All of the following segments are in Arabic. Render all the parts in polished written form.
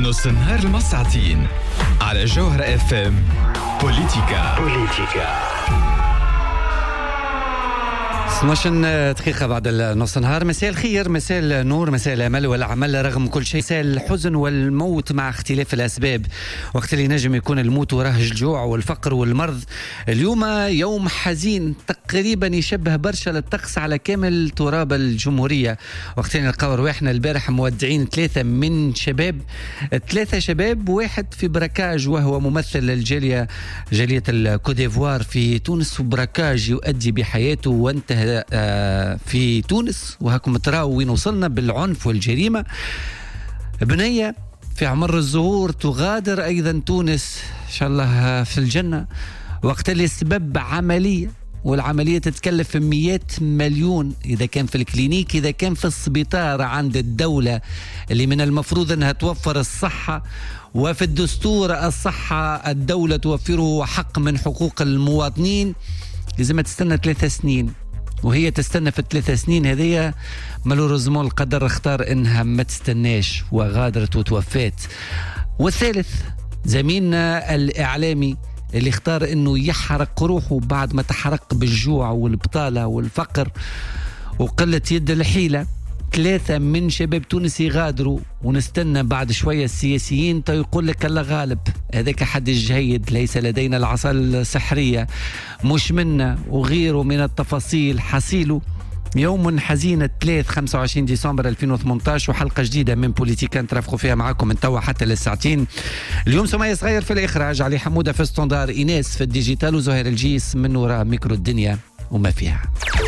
نص النهار المساعتين على جوهرة اف ام. بوليتيكا 12 دقيقة بعد نص النهار. مساء الخير، مساء النور، مساء الأمل والعمل رغم كل شيء، مساء الحزن والموت مع اختلاف الأسباب. وقت اللي نجم يكون الموت وراه الجوع والفقر والمرض. اليوم يوم حزين تقريبا يشبه برشا للطقس على كامل تراب الجمهورية. وقت اللي نلقاو رواحنا البارح مودعين ثلاثة شباب، واحد في براكاج وهو ممثل الجالية الكوديفوار في تونس، وبراكاج يؤدي بحياته وانتهى في تونس. وهاكم تراو وين وصلنا بالعنف والجريمة. بنية في عمر الزهور تغادر أيضا تونس إن شاء الله في الجنة، وقت اللي سبب عملية، والعملية تتكلف 100 مليون إذا كان في الكلينيك، إذا كان في السبيطار عند الدولة اللي من المفروض أنها توفر الصحة. وفي الدستور الصحة الدولة توفره حق من حقوق المواطنين. لازم تستنى 3 سنين، وهي تستنى في ال3 سنين هذه. مالوريزمون القدر اختار انها ما تستناش وغادرت وتوفات. والثالث زميلنا الاعلامي اللي اختار انه يحرق روحه بعد ما تحرق بالجوع والبطالة والفقر وقلة يد الحيلة. 3 من شباب تونس يغادروا، ونستنى بعد شوية السياسيين يقول لك الله غالب، هذاك حد الجيد، ليس لدينا العصا السحرية، مش منا وغيره من التفاصيل. حصيله يوم حزين، الثلاث 25 ديسمبر 2018، وحلقة جديدة من بوليتيكا نترافقوا فيها معاكم من توا حتى للساعتين. اليوم سمية صغير في الإخراج، علي حمودة في الستاندار، إيناس في الديجيتال، وزهير الجيس من وراء ميكرو الدنيا وما فيها.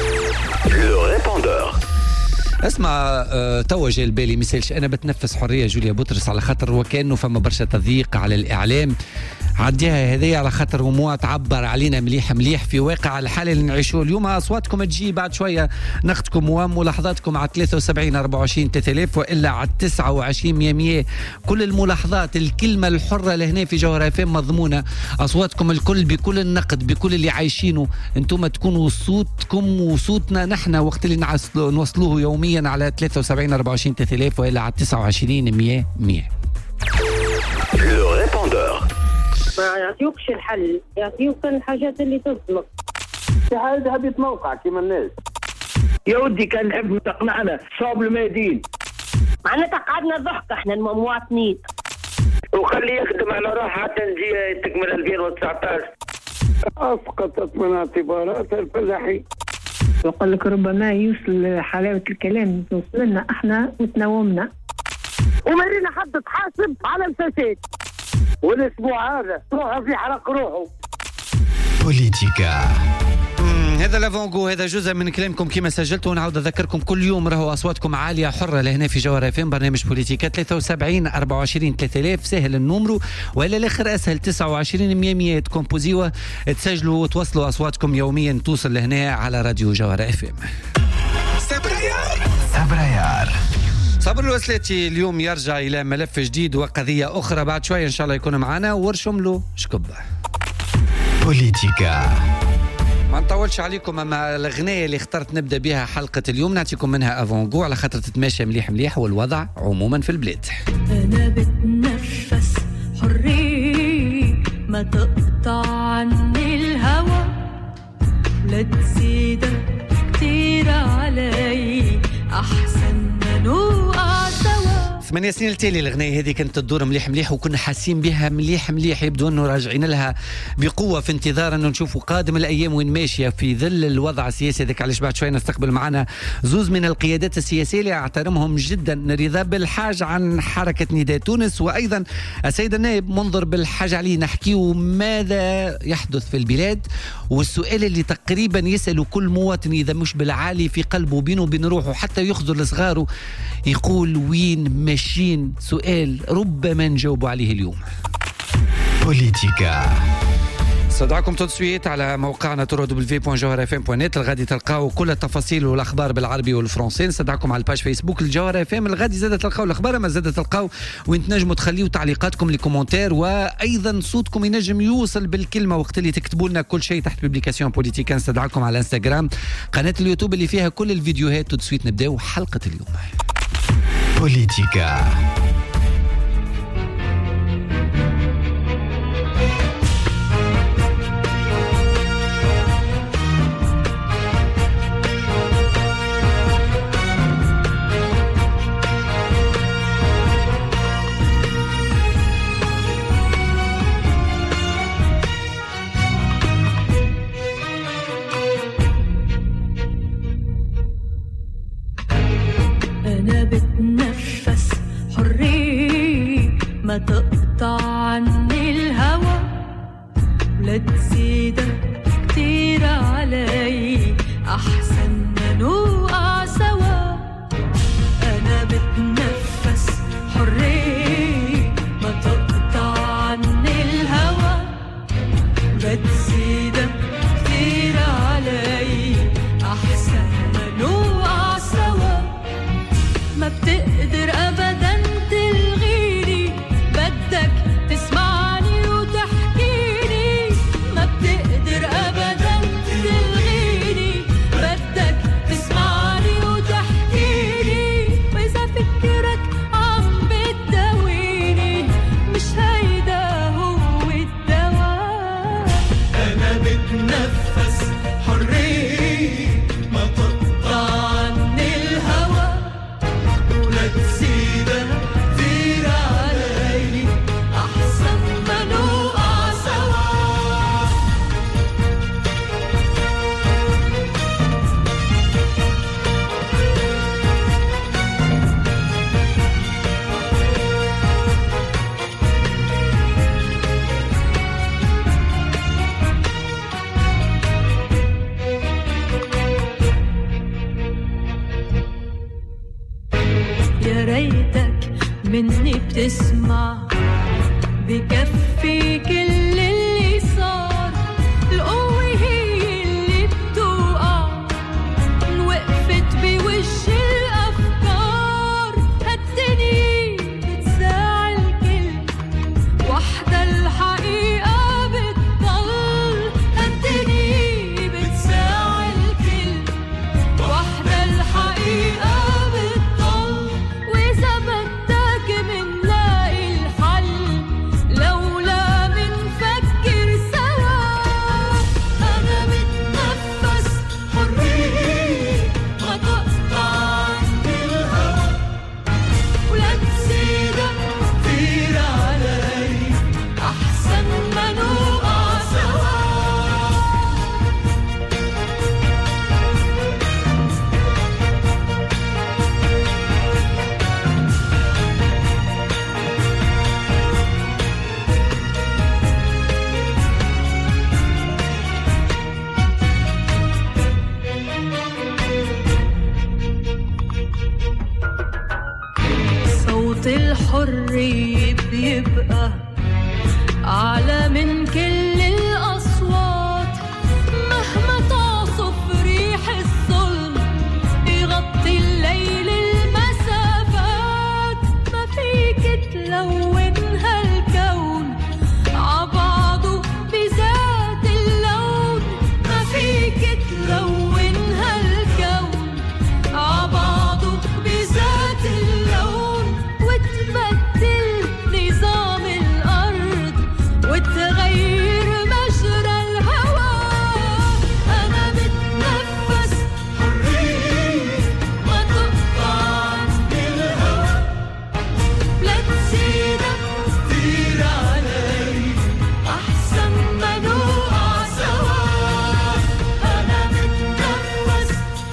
اسمع، توا جاي البالي مثالش انا بتنفس حريه جوليا بطرس، على خاطر وكانه فما برشا تضييق على الاعلام. عديها هذه على خاطر وموا تعبر علينا مليح مليح في واقع الحاله اللي نعيشوه اليوم. اصواتكم تجي بعد شويه، ناخذكم وملاحظاتكم على 73 24 3000 والا على 29 100. كل الملاحظات، الكلمه الحره لهنا في جوهرة FM مضمونه. اصواتكم الكل بكل النقد، بكل اللي عايشينه انتم، تكونوا صوتكم وصوتنا نحن وقت اللي نوصلوه يوميا على 73 24 3000 والا على 29 100. لو ريبوندور ما يعطيوكش الحل، يعطيوك الحاجات اللي تصلك. هذا هبط موقع كيما الناس. يا ودي كان نحب تقنعنا صوب الميادين، معناتها قعدنا ضحك احنا المواطنين، وخليه يخدم على روحه حتى نجي تكمل 2019. اسقطت من اعتبارات الفلاحين. وقال لك ربما يوصل حلاوة الكلام توصل لنا احنا وتناومنا، ومرينا حد تحاسب على الفساد. والاسبوع هذا روحه في حرق روحه. بوليتيكا. هذا لافونغو، هذا جزء من كلامكم كما سجلته. ونعود اذكركم كل يوم راهو اصواتكم عاليه حره لهنا في جوهرة FM برنامج بوليتيكا. 73 24 3000 سهل النمرو، ولا الاخر اسهل 29 100 تكومبوزيوا تسجلوا وتوصلوا اصواتكم يوميا توصل لهنا على راديو جوهرة FM. سبريار صبر الوسلاتي اليوم يرجع الى ملف جديد وقضيه اخرى. بعد شويه ان شاء الله يكون معنا ورشم له شكبه. بوليتيكا ما نطولش عليكم، اما الاغنيه اللي اخترت نبدا بها حلقه اليوم نعطيكم منها افونغو على خاطر تتماشى مليح مليح والوضع عموما في البلاد. انا بتنفس حريه، ما تقطع عني الهوى، لا تزيد كتير علي، احسن ما نوقع سوا. 8 سنين التالي الاغنيه هذه كانت تدور مليح مليح، وكنا حاسين بها مليح مليح. يبدو انه راجعين لها بقوه في انتظار انه نشوفوا قادم الايام وين ماشيه في ظل الوضع السياسي ذاك. علاش بعد شويه نستقبل معنا زوز من القيادات السياسيه اللي احترمهم جدا، رضا بالحاج عن حركه نداء تونس، وايضا السيد النائب منظر بالحاج علي. نحكيو ماذا يحدث في البلاد، والسؤال اللي تقريبا يسأله كل مواطن اذا مش بالعالي في قلبه بينه وبين روحه حتى يخذر لصغاره، يقول وين ماشيين؟ سؤال ربما نجاوبوا عليه اليوم. بوليتيكا. استدعاكم تدسويت على موقعنا www.jawharafm.net. الغادي تلقاو كل التفاصيل والاخبار بالعربي والفرنسي. نستدعاكم على الباج فيسبوك الجوهرة FM. الغادي زاد تلقاو الاخبار، ما زاد تلقاو وين تنجموا تخليوا تعليقاتكم لي كومنتير، وايضا صوتكم ينجم يوصل بالكلمه وقت اللي تكتبوا لنا كل شيء تحت بوبليكاسيون بوليتيكا. نستدعاكم على انستغرام، قناه اليوتيوب اللي فيها كل الفيديوهات. تدسويت نبداو حلقه اليوم. بوليتيكا. بدك مني بتسمع، بكفي كل اللي صار، القوة هي اللي بتوقع، انوقفت بوش الأفكار، هالدنيا بتساعي الكل، وحدة الحقيقة بتضل، هالدنيا بتساعي الكل، وحدة الحقيقة بتضل، وإذا بدك منلاقي الحل، لولا منفكر سوا، أنا بتنفس حرية، ما تقطع عندي الهوا، ولا تزيدك كتير علي، أحسن ما نوقع سوا. صوت الحرية بيبقى أعلى من كل الأصوات، مهما تعصف ريح الظلم يغطي الليل المسافات، ما فيك تلون هالكون عبعضه بذات اللون، ما فيك تلون هالكون عبعضه بذات اللون، وتبدل نظام الأرض وتغير مجرى الهوى، أنا بتنفس حرية، ما تقطع عندي الهوى، لا تزيدك كتير علي، أحسن ما نوقع سوا، أنا بتنفس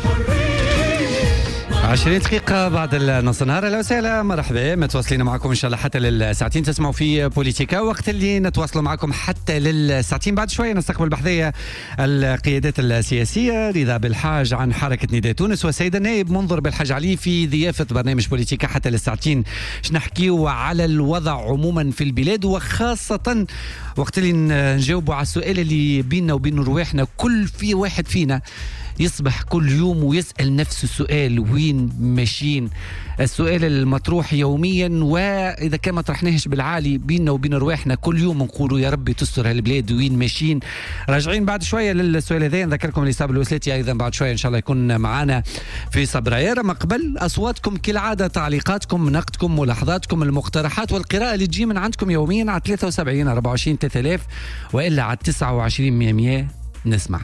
حرية. 20 دقيقة بعد النص النهار. أهلا وسهلا، مرحبا، متواصلين معكم إن شاء الله حتى للساعتين، تسمعوا في بوليتيكا، وقت اللي نتواصلوا معكم حتى للساعتين. بعد شوية نستقبل بحذية القيادات السياسية، رضا بالحاج عن حركة نداء تونس، والسيد النائب منظر بالحاج علي في ضيافة برنامج بوليتيكا حتى للساعتين، باش نحكيو على الوضع عموما في البلاد، وخاصة وقت اللي نجاوبوا على السؤال اللي بيننا وبين رواحنا، كل في واحد فينا يصبح كل يوم ويسأل نفس السؤال، وين ماشيين؟ السؤال المطروح يوميا، وإذا كان ما طرحناهش بالعالي بيننا وبين رواحنا كل يوم نقولوا يا ربي تستر هالبلاد، وين ماشيين؟ راجعين بعد شوية للسؤال هذا. نذكركم اللي صاب الوسلاتي أيضا بعد شوية إن شاء الله يكون معنا في صبراير. أما قبل أصواتكم كالعادة، تعليقاتكم، نقدكم، ملاحظاتكم، المقترحات والقراءة اللي تجي من عندكم يوميا على 73 24 3000 وإلا على 29 100 نسمع.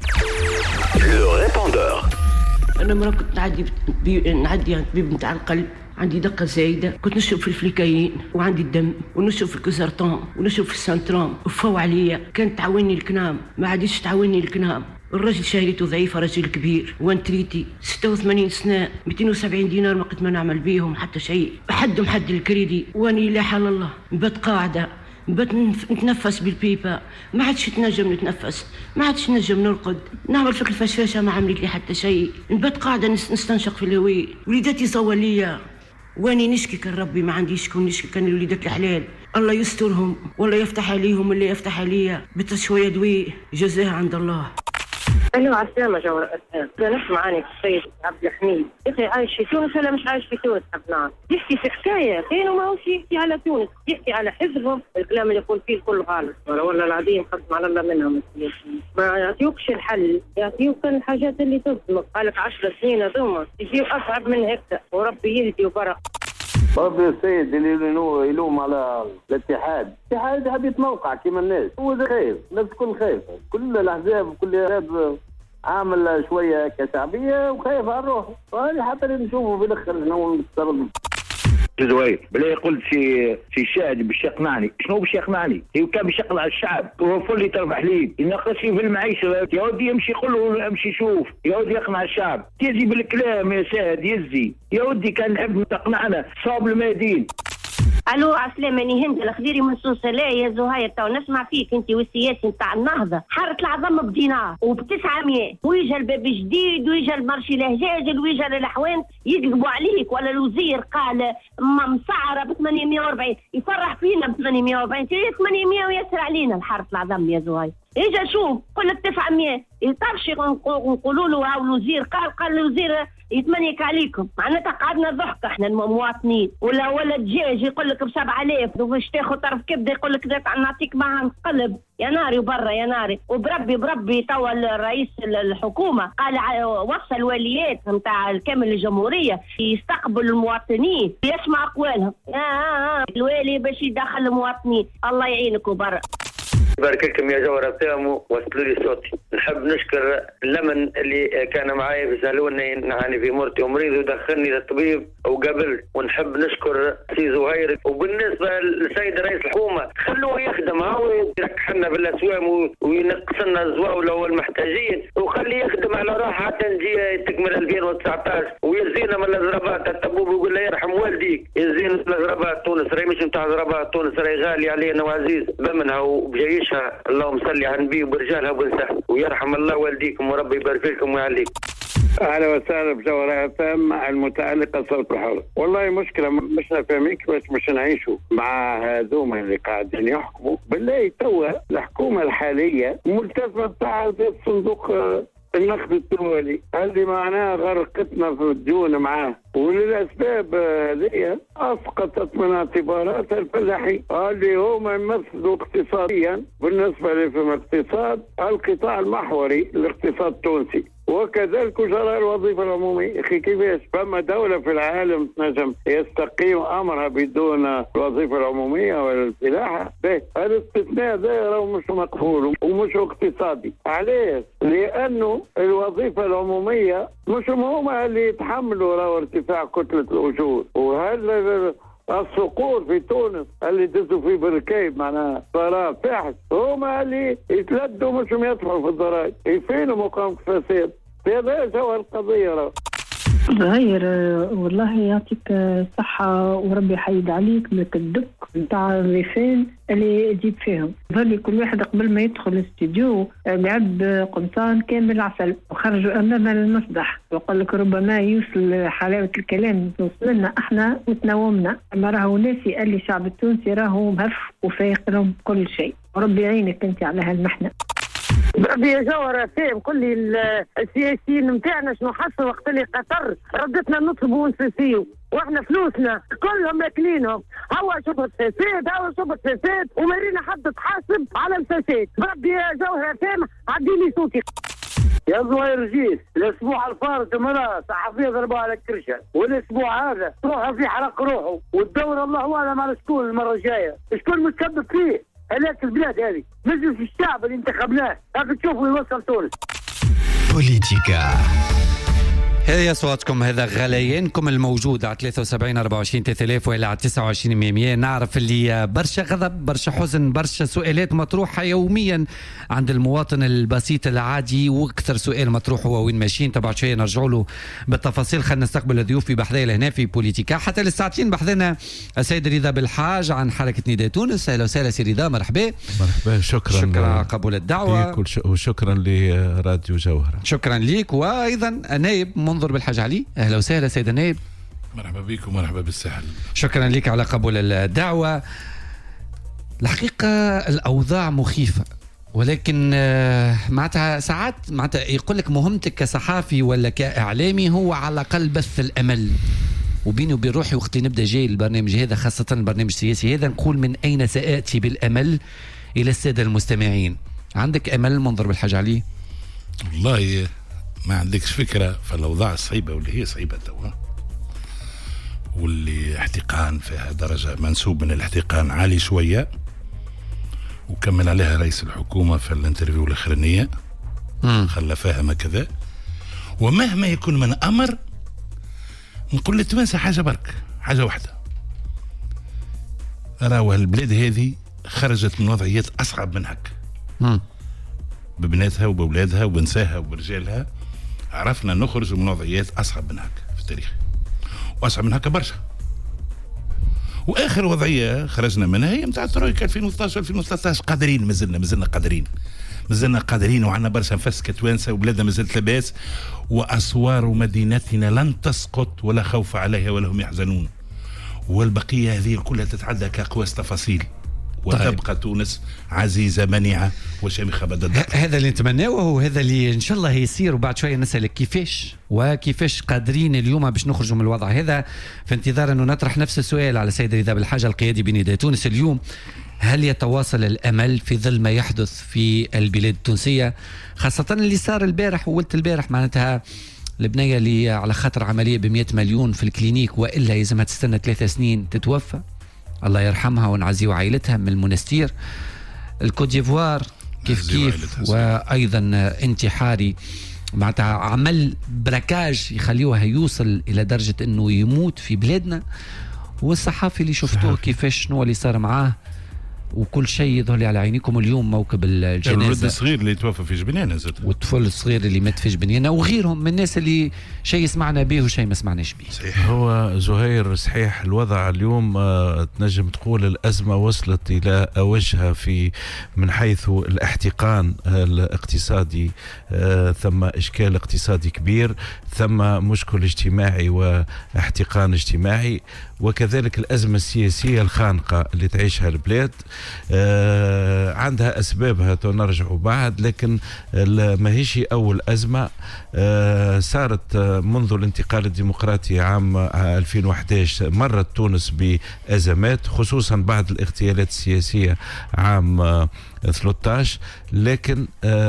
Le répondeur. أنا مرة كنت نعدي عند طبيب نتاع القلب، عندي دقة زايدة، كنت نشرب في الفليكايين وعندي الدم، ونشرب في الكوزرتون ونشرب في السنترام، وفوا عليا كانت تعاوني الكنام، ما عادش تعاوني الكنام. الرجل شهرته ضعيفة، رجل كبير، وانتريتي 86 سنة، 270 دينار ما قد ما نعمل بيهم حتى شيء، حدهم حد الكريدي، واني لا حال الله نبات قاعدة، نبات نتنفس بالبيبة، ما عادش نجم نتنفس، ما عادش نجم نرقد، نعمل فيك الفشفاشة ما عملت لي حتى شيء، نبات قاعدة نستنشق في الهواء، وليداتي صور ليا، واني نشكي كان ربي ما عنديش شكون نشكي، كان الوليدات الحلال الله يسترهم والله يفتح عليهم اللي يفتح عليا بشوية دوي جزاها عند الله. الو عسلامة جوهر أسلام، أنا نسمعاني في السيد عبد الحميد، يا أخي عايش في تونس ولا مش عايش في تونس؟ حبنا يحكي في حكاية كاين وما هوش يحكي على تونس، يحكي على حزبهم، الكلام اللي يقول فيه الكل غلط، والله العظيم قسم على الله منهم، ما يعطيوكش الحل، يعطيوك الحاجات اللي تصدمك، قالك 10 سنين هذوما يجيو أصعب من هيك، وربي يهدي وبرق. برضه السيد اللي يلوم على الاتحاد حبيت موقع كيما الناس، هو خايف، الناس كل خايف، كل الاحزاب كل احزاب عامل شويه كشعبيه وخايف على روحه، وهذه حتى نشوفوا في الاخر شنو المستقبل. زويل بلا قلت في الشاهد باش يقنعني، شنو باش يقنعني؟ هو كان باش يقنع الشعب، هو فل تربح لي ينقص في المعيشه، يا ودي يمشي يقول له امشي شوف، يا ودي يقنع الشعب، تيزي بالكلام يا سيد يزي، يا ودي كان نحب تقنعنا صاب المدين. الو عسلامة، اني هند الخديري من سوسة. يا زهير تو نسمع فيك انت والسياسي نتاع النهضة. حارة العظم بدينار وب900 ويجا الباب جديد ويجا المرشي لهجاجل ويجا للحوان يقلبوا عليك، ولا الوزير قال مسعرة ب 840 يفرح فينا ب 840 800 ويسر علينا الحارة العظم يا زهير. اجا شوف قل لك 900 يطرش نقولوا له هاو الوزير قال الوزير يتمنيك عليكم. معناتها قعدنا ضحك احنا المواطنين. ولا دجاج يقول لك ب7000 وباش تاخذ طرف كبده يقول لك نعطيك معها نقلب. يا ناري وبرا يا ناري. وبربي توا الرئيس الحكومه قال وصل الواليات نتاع كامل الجمهوريه يستقبل المواطنين يسمع اقوالهم. الوالي باش يدخل المواطنين. الله يعينك وبرا. بارك لكم يا جوهرة فامو وصلوا لي صوتي. نحب نشكر اللمن اللي كان معايا بيسالوني نعاني في مرتي ومريض ودخلني للطبيب وقبل. ونحب نشكر سي زهير. وبالنسبه للسيد رئيس الحكومه خلوه يخدم هو يركحنا بالاسوام وينقص لنا الزواوله والمحتاجين وخليه يخدم على روحه حتى نجي تكمل 2019 ويزينا من الضربات. الطبوب يقول له يرحم والديك يزينا من الضربات. تونس راهي مش نتاع ضربات، تونس راهي غالي علينا وعزيز بمنها وبجيشها. اللهم صل على النبي وبرجالها وبنسها ويرحم الله والديكم وربي يبارك فيكم ويعليكم. اهلا وسهلا بجوهرة FM المتعلقه صوت الحر. والله مشكله مش فاهمين كيفاش مش نعيشوا مع هذوما اللي قاعدين يحكموا. بالله توا الحكومه الحاليه ملتزمه بتاع صندوق النقد الدولي اللي معناه غرقتنا في الديون معاه، وللاسباب هذه اسقطت من اعتبارات الفلاحين اللي هما يمثلوا اقتصاديا بالنسبه لفهم الاقتصاد القطاع المحوري للاقتصاد التونسي، وكذلك وزراء الوظيفه العموميه. اخي كيفاش فما دوله في العالم تنجم يستقيم امرها بدون الوظيفه العموميه ولا الفلاحه؟ الاستثناء ده راهو مش مقبول ومش اقتصادي. علاش؟ لانه الوظيفه العموميه مش هما اللي يتحملوا راهو ارتفاع كتله الاجور. وهذا الصقور في تونس اللي دزوا في بركايب معناها ضرائب فاحش هما اللي يتلدوا مش يدفعوا في الضرائب يفينوا مقام فساد. هذا جوهر القضيه راه. زهير والله يعطيك الصحة وربي يحيد عليك لك الدك نتاع الريفان اللي تجيب فيهم. ظل كل واحد قبل ما يدخل الاستديو لعب قمصان كامل عسل وخرجوا أمام المسبح وقال لك ربما يوصل حلاوة الكلام توصل لنا احنا وتناومنا. أما راهو ناسي قال لي الشعب التونسي راهو مهف وفايق لهم كل شيء. وربي يعينك انت على هالمحنة. يا جوهرة فهم كل السياسيين متاعنا شنو حصل وقت اللي قطر ردتنا نطلبوا ونسيسيو واحنا فلوسنا كلهم ماكلينهم. هو شبهة فساد هو شبهة فساد ومارينا حد تحاسب على الفساد. ربي يا جوهرة فهم عديلي صوتي. يا زهير جيت الاسبوع الفارط مرة صحفيه ضربوها على الكرشه، والاسبوع هذا روحه في حرق روحه، والدور الله اعلم على شكون المره الجايه، شكون متسبب فيه؟ هلاك البلاد هذه مجلس الشعب اللي انتخبناه راك تشوفوا يوصل تونس. بوليتيكا هذه أصواتكم، هذا غليانكم الموجود على 73 24 3000 وإلى على 29 100. نعرف اللي برشا غضب برشا حزن برشا سؤالات مطروحة يوميا عند المواطن البسيط العادي، واكثر سؤال مطروح هو وين ماشيين. طبعا شوية نرجعوا له بالتفاصيل. خلينا نستقبل الضيوف بحذايا لهنا في بوليتيكا حتى للساعتين. بحذنا السيد رضا بالحاج عن حركة نداء تونس. أهلا وسهلا سي رضا، مرحبا. مرحبا، شكرا على قبول الدعوة وشكرا لراديو جوهرة. شكرا ليك. وأيضا النائب منظر بالحاج علي. أهلا وسهلا سيد النائب. مرحبا بكم ومرحبا بالسهل. شكرا لك على قبول الدعوة. الحقيقة الأوضاع مخيفة، ولكن معناتها ساعات معناتها يقول لك مهمتك كصحافي ولا كإعلامي هو على الأقل بث الأمل. وبيني وبين روحي وقت اللي نبدأ جاي البرنامج هذا خاصة البرنامج السياسي هذا نقول من أين سآتي بالأمل إلى السادة المستمعين. عندك أمل منظر بالحاج علي؟ والله ما عندكش فكرة. فالأوضاع الصعيبة واللي هي صعيبة توا، واللي احتقان فيها درجة منسوب من الاحتقان عالي شوية، وكمل عليها رئيس الحكومة في الانترفيو الأخرانية خلى فاهم كذا. ومهما يكون من أمر نقول للتوانسة حاجة برك، حاجة واحدة، راهو البلاد هذه خرجت من وضعيات أصعب من هك ببناتها وبولادها وبنساها وبرجالها. عرفنا نخرج من وضعيات أصعب من هك في التاريخ، وأصعب من هك برشا. واخر وضعيه خرجنا منها هي نتاع الترويكا 2012 2013. قادرين مازلنا قادرين وعندنا برشا نفس كتوانسه وبلادنا مازالت لاباس، واسوار مدينتنا لن تسقط ولا خوف عليها ولا هم يحزنون، والبقيه هذه كلها تتعدى كاقواس تفاصيل وتبقى تونس عزيزة منيعة وشامخة بدل. هذا اللي نتمناه وهذا اللي إن شاء الله يصير. وبعد شوية نسألك كيفاش قادرين اليوم باش نخرجوا من الوضع هذا، في انتظار أنه نطرح نفس السؤال على سيد رضا بالحاجة القيادي بنداء تونس اليوم. هل يتواصل الأمل في ظل ما يحدث في البلاد التونسية، خاصة اللي صار البارح وولت البارح معناتها البنية اللي على خاطر عملية ب100 مليون في الكلينيك وإلا يلزمها تستنى 3 سنين تتوفى، الله يرحمها ونعزيو عائلتها من المنستير. الكوت ديفوار كيف وأيضا انتحاري معناتها عمل براكاج يخليوها يوصل إلى درجة أنه يموت في بلادنا. والصحافي اللي شفتوه كيفاش شنو اللي صار معاه وكل شيء يظهر لي على عينيكم اليوم موكب الجنازة، الولد الصغير اللي توفى في جبنيانة والطفل الصغير اللي مات في جبنيانة وغيرهم من الناس اللي شيء سمعنا به وشيء ما سمعناش به. صحيح. هو زهير صحيح الوضع اليوم تنجم تقول الأزمة وصلت إلى أوجها في من حيث الاحتقان الاقتصادي، ثم إشكال اقتصادي كبير، ثم مشكل اجتماعي واحتقان اجتماعي، وكذلك الأزمة السياسية الخانقة اللي تعيشها البلاد. عندها أسبابها نرجع بعد، لكن ما هيش أول أزمة. صارت منذ الانتقال الديمقراطي عام 2011 مرت تونس بأزمات، خصوصا بعد الاغتيالات السياسية عام 13، لكن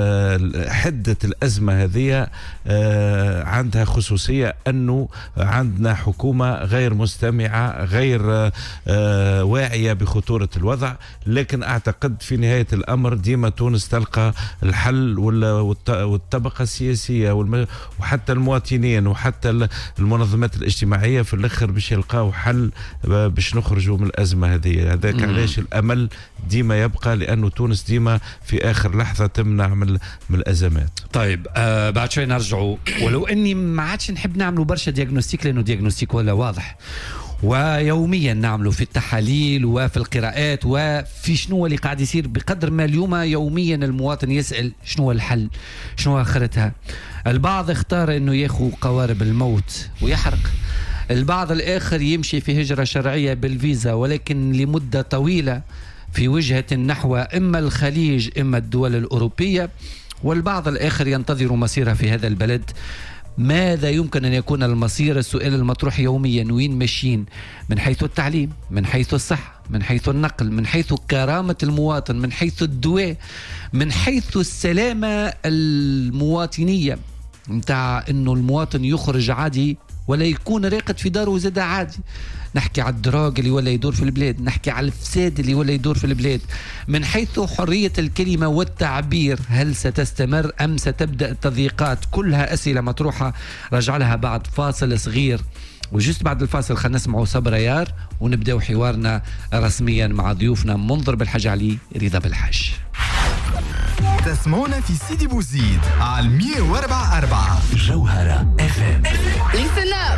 حدة الأزمة هذه عندها خصوصية أنه عندنا حكومة غير مستمعة، غير واعية بخطورة الوضع. لكن أعتقد في نهاية الأمر ديما تونس تلقى الحل، والطبقة السياسية وحتى المواطنين وحتى المنظمات الاجتماعية في الآخر باش يلقاو حل باش نخرجوا من الأزمة هذه. هذاك علاش الأمل ديما يبقى، لأنه تونس ديما في آخر لحظة تمنع من الأزمات. طيب بعد شوي نرجعوا، ولو أني ما عادش نحب نعملوا برشا دياغنوستيك لأنه دياغنوستيك ولا واضح، ويوميا نعمله في التحاليل وفي القراءات وفي شنو اللي قاعد يصير، بقدر ما اليوم يوميا المواطن يسأل شنو الحل، شنو آخرتها. البعض اختار أنه ياخذ قوارب الموت ويحرق، البعض الآخر يمشي في هجرة شرعية بالفيزا ولكن لمدة طويلة في وجهة نحو إما الخليج إما الدول الأوروبية، والبعض الآخر ينتظر مصيرها في هذا البلد. ماذا يمكن أن يكون المصير؟ السؤال المطروح يوميا، وين ماشيين من حيث التعليم، من حيث الصحة، من حيث النقل، من حيث كرامة المواطن، من حيث الدواء، من حيث السلامة المواطنية متاع أنه المواطن يخرج عادي ولا يكون راقد في داره وزاد عادي. نحكي على الدراج اللي ولا يدور في البلاد، نحكي على الفساد اللي ولا يدور في البلاد. من حيث حرية الكلمة والتعبير، هل ستستمر أم ستبدأ التضييقات؟ كلها أسئلة مطروحة. رجع لها بعد فاصل صغير، وجست بعد الفاصل خلينا نسمعوا صبر يار ونبدأ حوارنا رسميا مع ضيوفنا منظر بالحاج علي، رضا بالحاج. تسمعونا في سيدي بوزيد على 104.4 جوهرة FM. Listen up.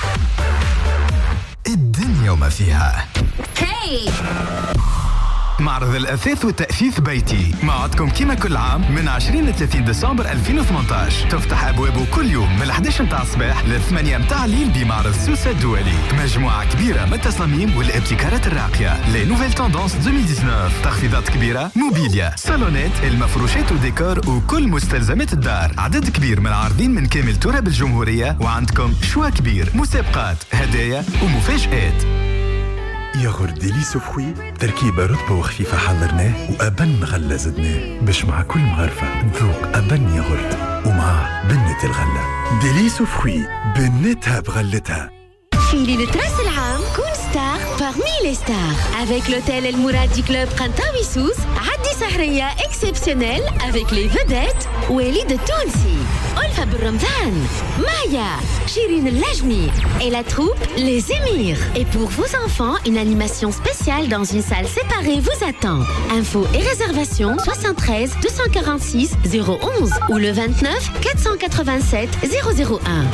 الدنيا وما فيها. Hey. معرض الأثاث والتأثيث بيتي موعدكم كما كل عام من 20 ل 30 ديسمبر 2018. تفتح أبوابه كل يوم من 11 متاع الصباح ل 8 متاع الليل بمعرض سوسة الدولي. مجموعة كبيرة من التصاميم والابتكارات الراقية. لي نوفيل توندونس 2019. تخفيضات كبيرة، موبيليا، صالونات، المفروشات وديكور وكل مستلزمات الدار. عدد كبير من العارضين من كامل تراب الجمهورية، وعندكم شوا كبير، مسابقات، هدايا ومفاجآت. ياغورت ديليسو فخوي تركيبة رطبة وخفيفة حضرناه وأبن غلة زدناه باش مع كل مغرفة تذوق أبن ياغورت ومعاه بنة الغلة. ديليسو فخوي بنتها بغلتها. في ليلة راس العام كون ستار parmi les stars avec l'hôtel El Mouradi Club قنطاوي سوس. عدي سهرية exceptionnelle avec les vedettes وليد التونسي، ألفا بالرمضان، مايا، شيرين اللجمي et la troupe Les Émirs. Et pour vos enfants, une animation spéciale dans une salle séparée vous attend. Infos et réservations 73 246 011 ou le 29 487 001.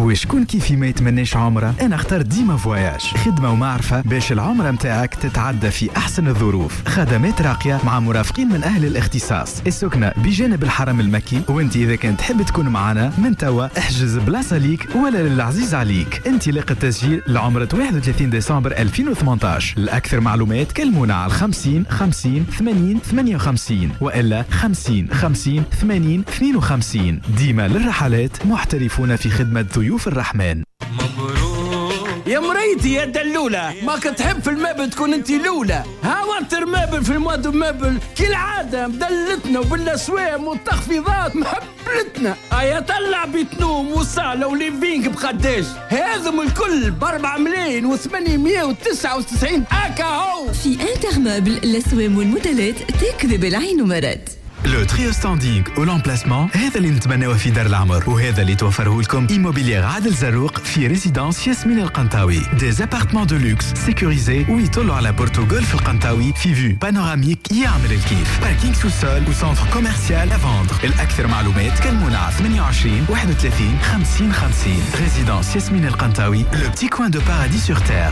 وشكون كيفي ما يتمناش عمره؟ انا اخترت ديما فواياج، خدمه ومعرفه باش العمره متاعك تتعدى في احسن الظروف، خدمات راقيه مع مرافقين من اهل الاختصاص، السكنه بجانب الحرم المكي. وانت اذا كنت تحب تكون معنا من توا احجز بلاصه ليك ولا للعزيز عليك. انطلاق التسجيل لعمره 31 ديسمبر 2018. لاكثر معلومات كلمونا على 50 50 80 58 والا 50 50 80 52. ديما للرحلات محترفون في خدمه ضيوف الرحمن. يا مريتي يا دلولة، ما كنت تحب في المابل تكون انت الأولى. ها وانتر مابل في المواد مابل كالعادة مدلتنا وبالأسوام والتخفيضات محبلتنا. ايا طلع بيت نوم وصالة وليفينج بقداش هذم الكل ب4 ملايين و899 اكا هو. في انتر مابل الأسوام والموديلات تكذب العين مرات. لو تريو ستاندينغ و لامبلاسمون هذا اللي نتمناوه في دار العمر، وهذا اللي توفره لكم إيموبيليير عادل زروق في ريزيدانس ياسمين القنطاوي. دي ابارتمون دو لوكس سيكوريزي ويطلوا على بورتو غولف القنطاوي في فيو بانوراميك يعمل الكيف. باركينغ سو سول وسنتر كوميرسيال افوندر. الأكثر معلومات كلمونا على 28 31 50 50. ريزيدانس ياسمين القنطاوي، لو بتي كوان دو باراديس سور تير.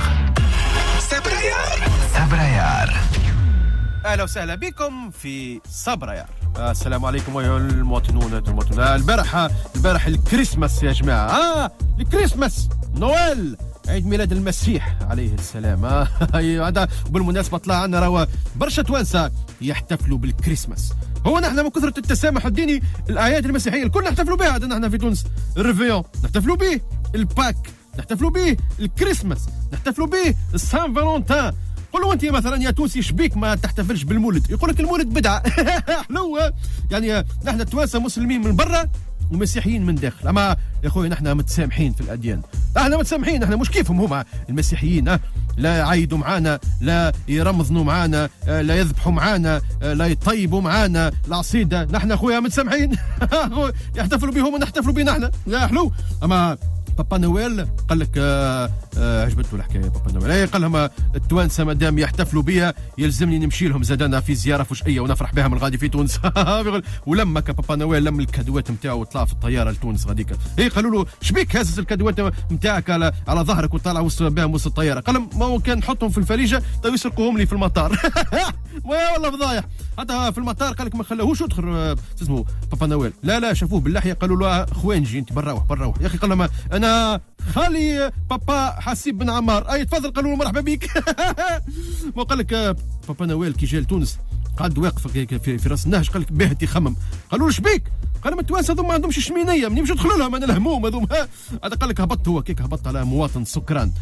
صبريار. اهلا وسهلا بكم في صبريار. السلام عليكم ايها المواطنون والمواطنات. البارح الكريسماس يا جماعه. الكريسماس نويل عيد ميلاد المسيح عليه السلام. هذا بالمناسبه طلع عنا روا برشا توانسه يحتفلوا بالكريسماس. هو نحن من كثره التسامح الديني الاعياد المسيحيه الكل نحتفلوا بها. نحن في تونس الريفيون نحتفلوا به، الباك نحتفلوا به، الكريسماس نحتفلوا به، السان فالونتان. قولوا انت مثلا يا تونسي شبيك ما تحتفلش بالمولد؟ يقول لك المولد بدعه. حلوه يعني. نحن التوانسه مسلمين من برا ومسيحيين من داخل، اما يا اخوي نحن متسامحين في الاديان. احنا متسامحين، احنا مش كيفهم هما المسيحيين. لا يعيدوا معانا، لا يرمضنوا معانا، لا يذبحوا معانا، لا يطيبوا معانا العصيده. نحن اخويا متسامحين. يحتفلوا بهم ونحتفلوا بنا احنا. يا حلو. اما بابا نويل قال لك عجبته الحكايه. بابا نويل قال لهم التوانسه مادام يحتفلوا بيا يلزمني نمشي لهم زادنا في زياره فجئيه ونفرح بها من غادي في تونس. ولما بابا نويل لم الكادوات نتاعو وطلع في الطياره لتونس غاديك. قالوا له شبيك هزز الكادوات نتاعك على ظهرك وطلع بهم وسط الطياره؟ قال لهم ما هو كان نحطهم في الفريجه تو يسرقوهم لي في المطار. والله فضايح. حتى في المطار قال لك ما خلاهوش يدخل اسمه بابا نويل. لا شافوه باللحيه قالوا له خوانجي انت بروح يا اخي. قال لهم انا خالي بابا حسيب بن عمار. اي تفضل. قالوا له مرحبا بك. ما قال لك بابا نويل كي جا لتونس قعد واقف في راس النهج قال لك باهت يخمم. قالوا له شبيك؟ قال لهم التوانسه هذوما ما عندهمش شمينيه منين باش يدخلوا لهم انا الهموم هذوما. هذا قال لك هبط هو كيك هبط على مواطن سكران.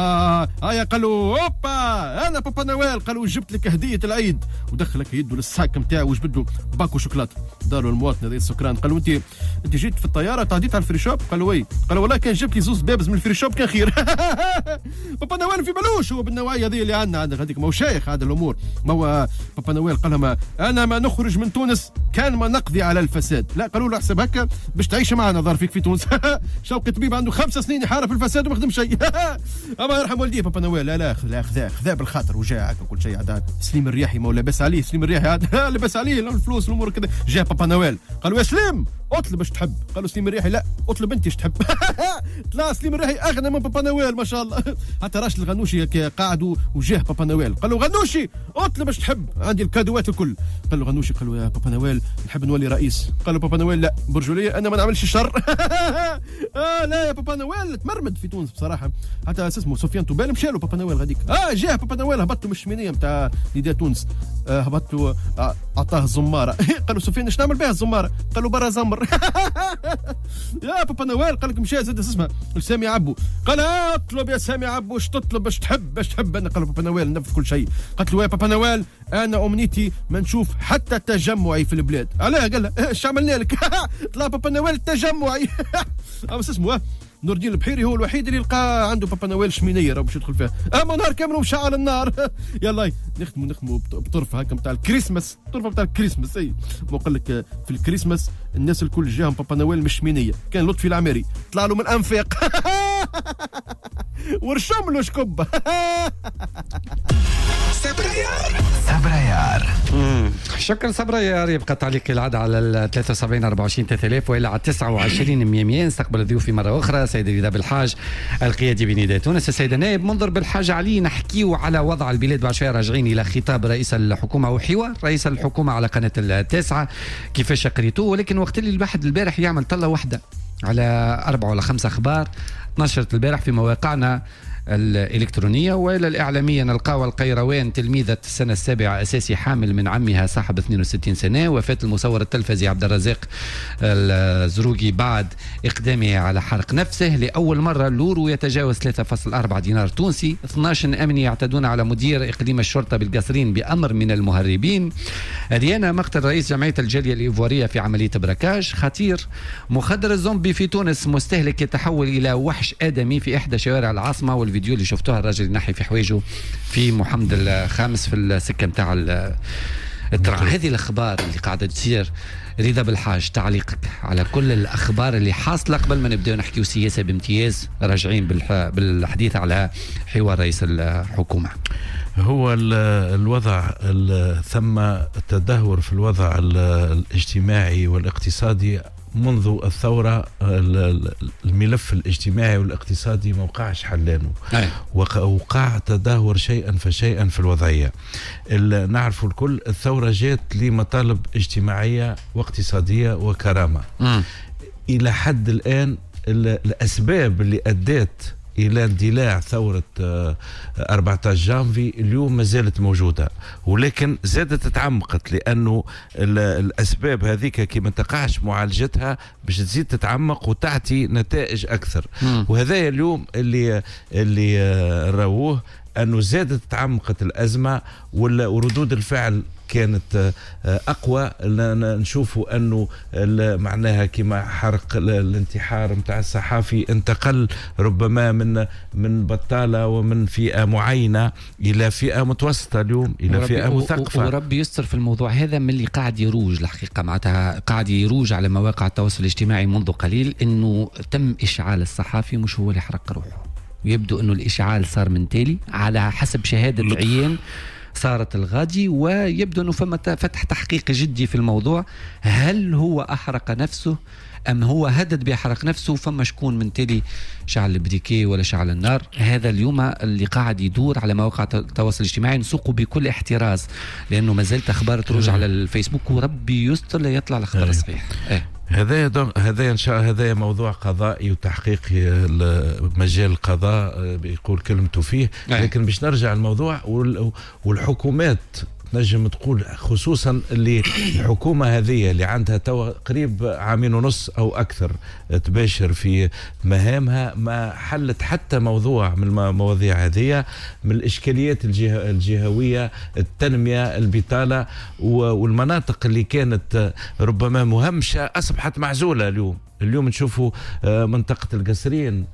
قالوا اوبا انا بابا نويل. قالوا جبت لك هديه العيد ودخلك يده للساك نتاعو وجبد له باكو شوكولاته. داروا المواطن هذا السكران قالوا انت جيت في الطياره تعديت على الفري شوب؟ قالوا وي. قالوا والله كان جبت لي زوز بابز من الفري شوب كان خير. بابا نويل في بالوش هو بالنوعيه هذه اللي عندنا هذيك ما هو شايخ هذا الامور. ما هو بابا نويل قال لهم انا ما نخرج من تونس كان ما نقضي على الفساد. لا قالوا له احسب هكا باش تعيش معنا ظهر فيك في تونس. شوقي طبيب عنده 5 سنين يحارب الفساد وما خدم شيء. اما يرحم والديه بابا نويل. لا خذا بالخاطر وجاء هكا كل شيء. عاد سليم الرياحي ما لاباس عليه. سليم الرياحي عاد لاباس عليه الفلوس الامور كذا. جاء بابا نويل قالوا يا سليم اطلب اش تحب. قالوا سليم الريحي لا اطلب انت اش تحب. طلع سليم الريحي اغنى من بابا نويل ما شاء الله. حتى راشد الغنوشي قاعد وجاه بابا نويل قالوا غنوشي اطلب اش تحب عندي الكادوات الكل. قال له غنوشي قالوا يا بابا نويل نحب نولي رئيس. قالوا بابا نويل لا برجوليه انا ما نعملش الشر. لا يا بابا نويل تمرمد في تونس بصراحه. حتى اسمه سفيان توبال مشى له بابا نويل غاديك. جاه بابا نويل هبطوا من الشمينيه نتاع نداء تونس. هبطوا اعطاه الزماره. قالوا سفيان اش نعمل بها الزماره؟ قالوا برا زمر. يا بابا نويل قال لك مشى زاد اسمها لسامي عبو. قال اطلب يا سامي عبو اش تطلب باش تحب انا. قال بابا نويل نفذ كل شيء. قالت له يا بابا نويل انا امنيتي ما نشوف حتى تجمعي في البلاد. علاه قال له ايش عملنا لك؟ طلع بابا نويل تجمعي. بس اسمه نور الدين البحيري هو الوحيد اللي لقى عنده بابا نويل شمينيه راه باش يدخل فيها. اما نهار كامل ومشعل النار. يلا نخدموا بطرفه هكا نتاع الكريسماس. الطرفه نتاع الكريسماس وقال لك في الكريسماس الناس الكل جاهم بابا نويل مش شمينيه. كان لطفي العماري طلع له من الانفاق. ورشم له شكب. سبريار. شكرا سبريار. يبقى تعليق العادة على 73 24 3000 والى على 29 100. نستقبل ضيوفي مرة أخرى سيد رضا بالحاج القيادي بنداء تونس، السيد نائب منظر بالحاج علي. نحكيو على وضع البلاد بعد شوية، راجعين إلى خطاب رئيس الحكومة وحوار رئيس الحكومة على قناة التاسعة كيفاش قريتوه. ولكن وقت اللي الواحد البارح يعمل طلة واحدة على 4 ولا 5 أخبار نشرت البارح في مواقعنا الإلكترونية وإلى الإعلامية، نلقاو القيروان تلميذة السنة السابعة أساسي حامل من عمها صاحب 62 سنة. وفاة المصور التلفزي عبد الرزاق الزروقي بعد إقدامه على حرق نفسه. لأول مرة اللورو يتجاوز 3.4 دينار تونسي. 12 أمني يعتدون على مدير إقليم الشرطة بالقصرين بأمر من المهربين. ريانا مقتل رئيس جمعية الجالية الإيفوارية في عملية براكاج خطير. مخدر الزومبي في تونس مستهلك يتحول إلى وحش آدمي في إحدى شوارع العاصمة. والفيديو اللي شفتوها الراجل ينحي في حوايجه في محمد الخامس في السكة متاع الترع. هذه الأخبار اللي قاعدة تصير. رضا بالحاج، تعليقك على كل الأخبار اللي حاصلة قبل ما نبدأ نحكيو سياسة بامتياز، راجعين بالحديث على حوار رئيس الحكومة. هو الوضع ثم تدهور في الوضع الاجتماعي والاقتصادي منذ الثورة. الملف الاجتماعي والاقتصادي ما وقعش حلانه، وقع تدهور شيئا فشيئا في الوضعية. نعرف الكل الثورة جات لمطالب اجتماعية واقتصادية وكرامة. إلى حد الآن الأسباب اللي أدت إلى اندلاع ثورة 14 جانفي اليوم ما زالت موجودة، ولكن زادت تعمقت لأنه الأسباب هذيك كي ما تقعش معالجتها باش تزيد تتعمق وتعطي نتائج أكثر. وهذا اليوم اللي راوه أنه زادت تعمقت الأزمة وردود الفعل كانت أقوى. نشوفوا أنه معناها كما حرق الانتحار متاع الصحافي انتقل ربما من بطالة ومن فئة معينة إلى فئة متوسطة اليوم، إلى فئة مثقفة. وربي يستر في الموضوع هذا من اللي قاعد يروج الحقيقة، معناتها قاعد يروج على مواقع التواصل الاجتماعي منذ قليل أنه تم إشعال الصحافي مش هو اللي حرق روحه. ويبدو أنه الإشعال صار من تالي على حسب شهادة عيان صارت الغادي، ويبدو أنه فما فتح تحقيق جدي في الموضوع. هل هو أحرق نفسه أم هو هدد بيحرق نفسه؟ فما شكون من تالي شعل البريكي ولا شعل النار؟ هذا اليوم اللي قاعد يدور على مواقع التواصل الاجتماعي، نسوقه بكل احتراز لأنه ما زالت أخبار تروج على الفيسبوك، وربي يستر لا يطلع الأخبار الصحيح. هذا ان شاء الله هذا موضوع قضائي وتحقيقي، مجال القضاء بيقول كلمته فيه. لكن باش نرجع الموضوع والحكومات نجم تقول خصوصا اللي الحكومة هذه اللي عندها قريب 1.5 عام أو أكثر تباشر في مهامها، ما حلت حتى موضوع من المواضيع هذه، من الإشكاليات الجهوية، التنمية، البطالة، والمناطق اللي كانت ربما مهمشة أصبحت معزولة. اليوم نشوفوا منطقة القصرين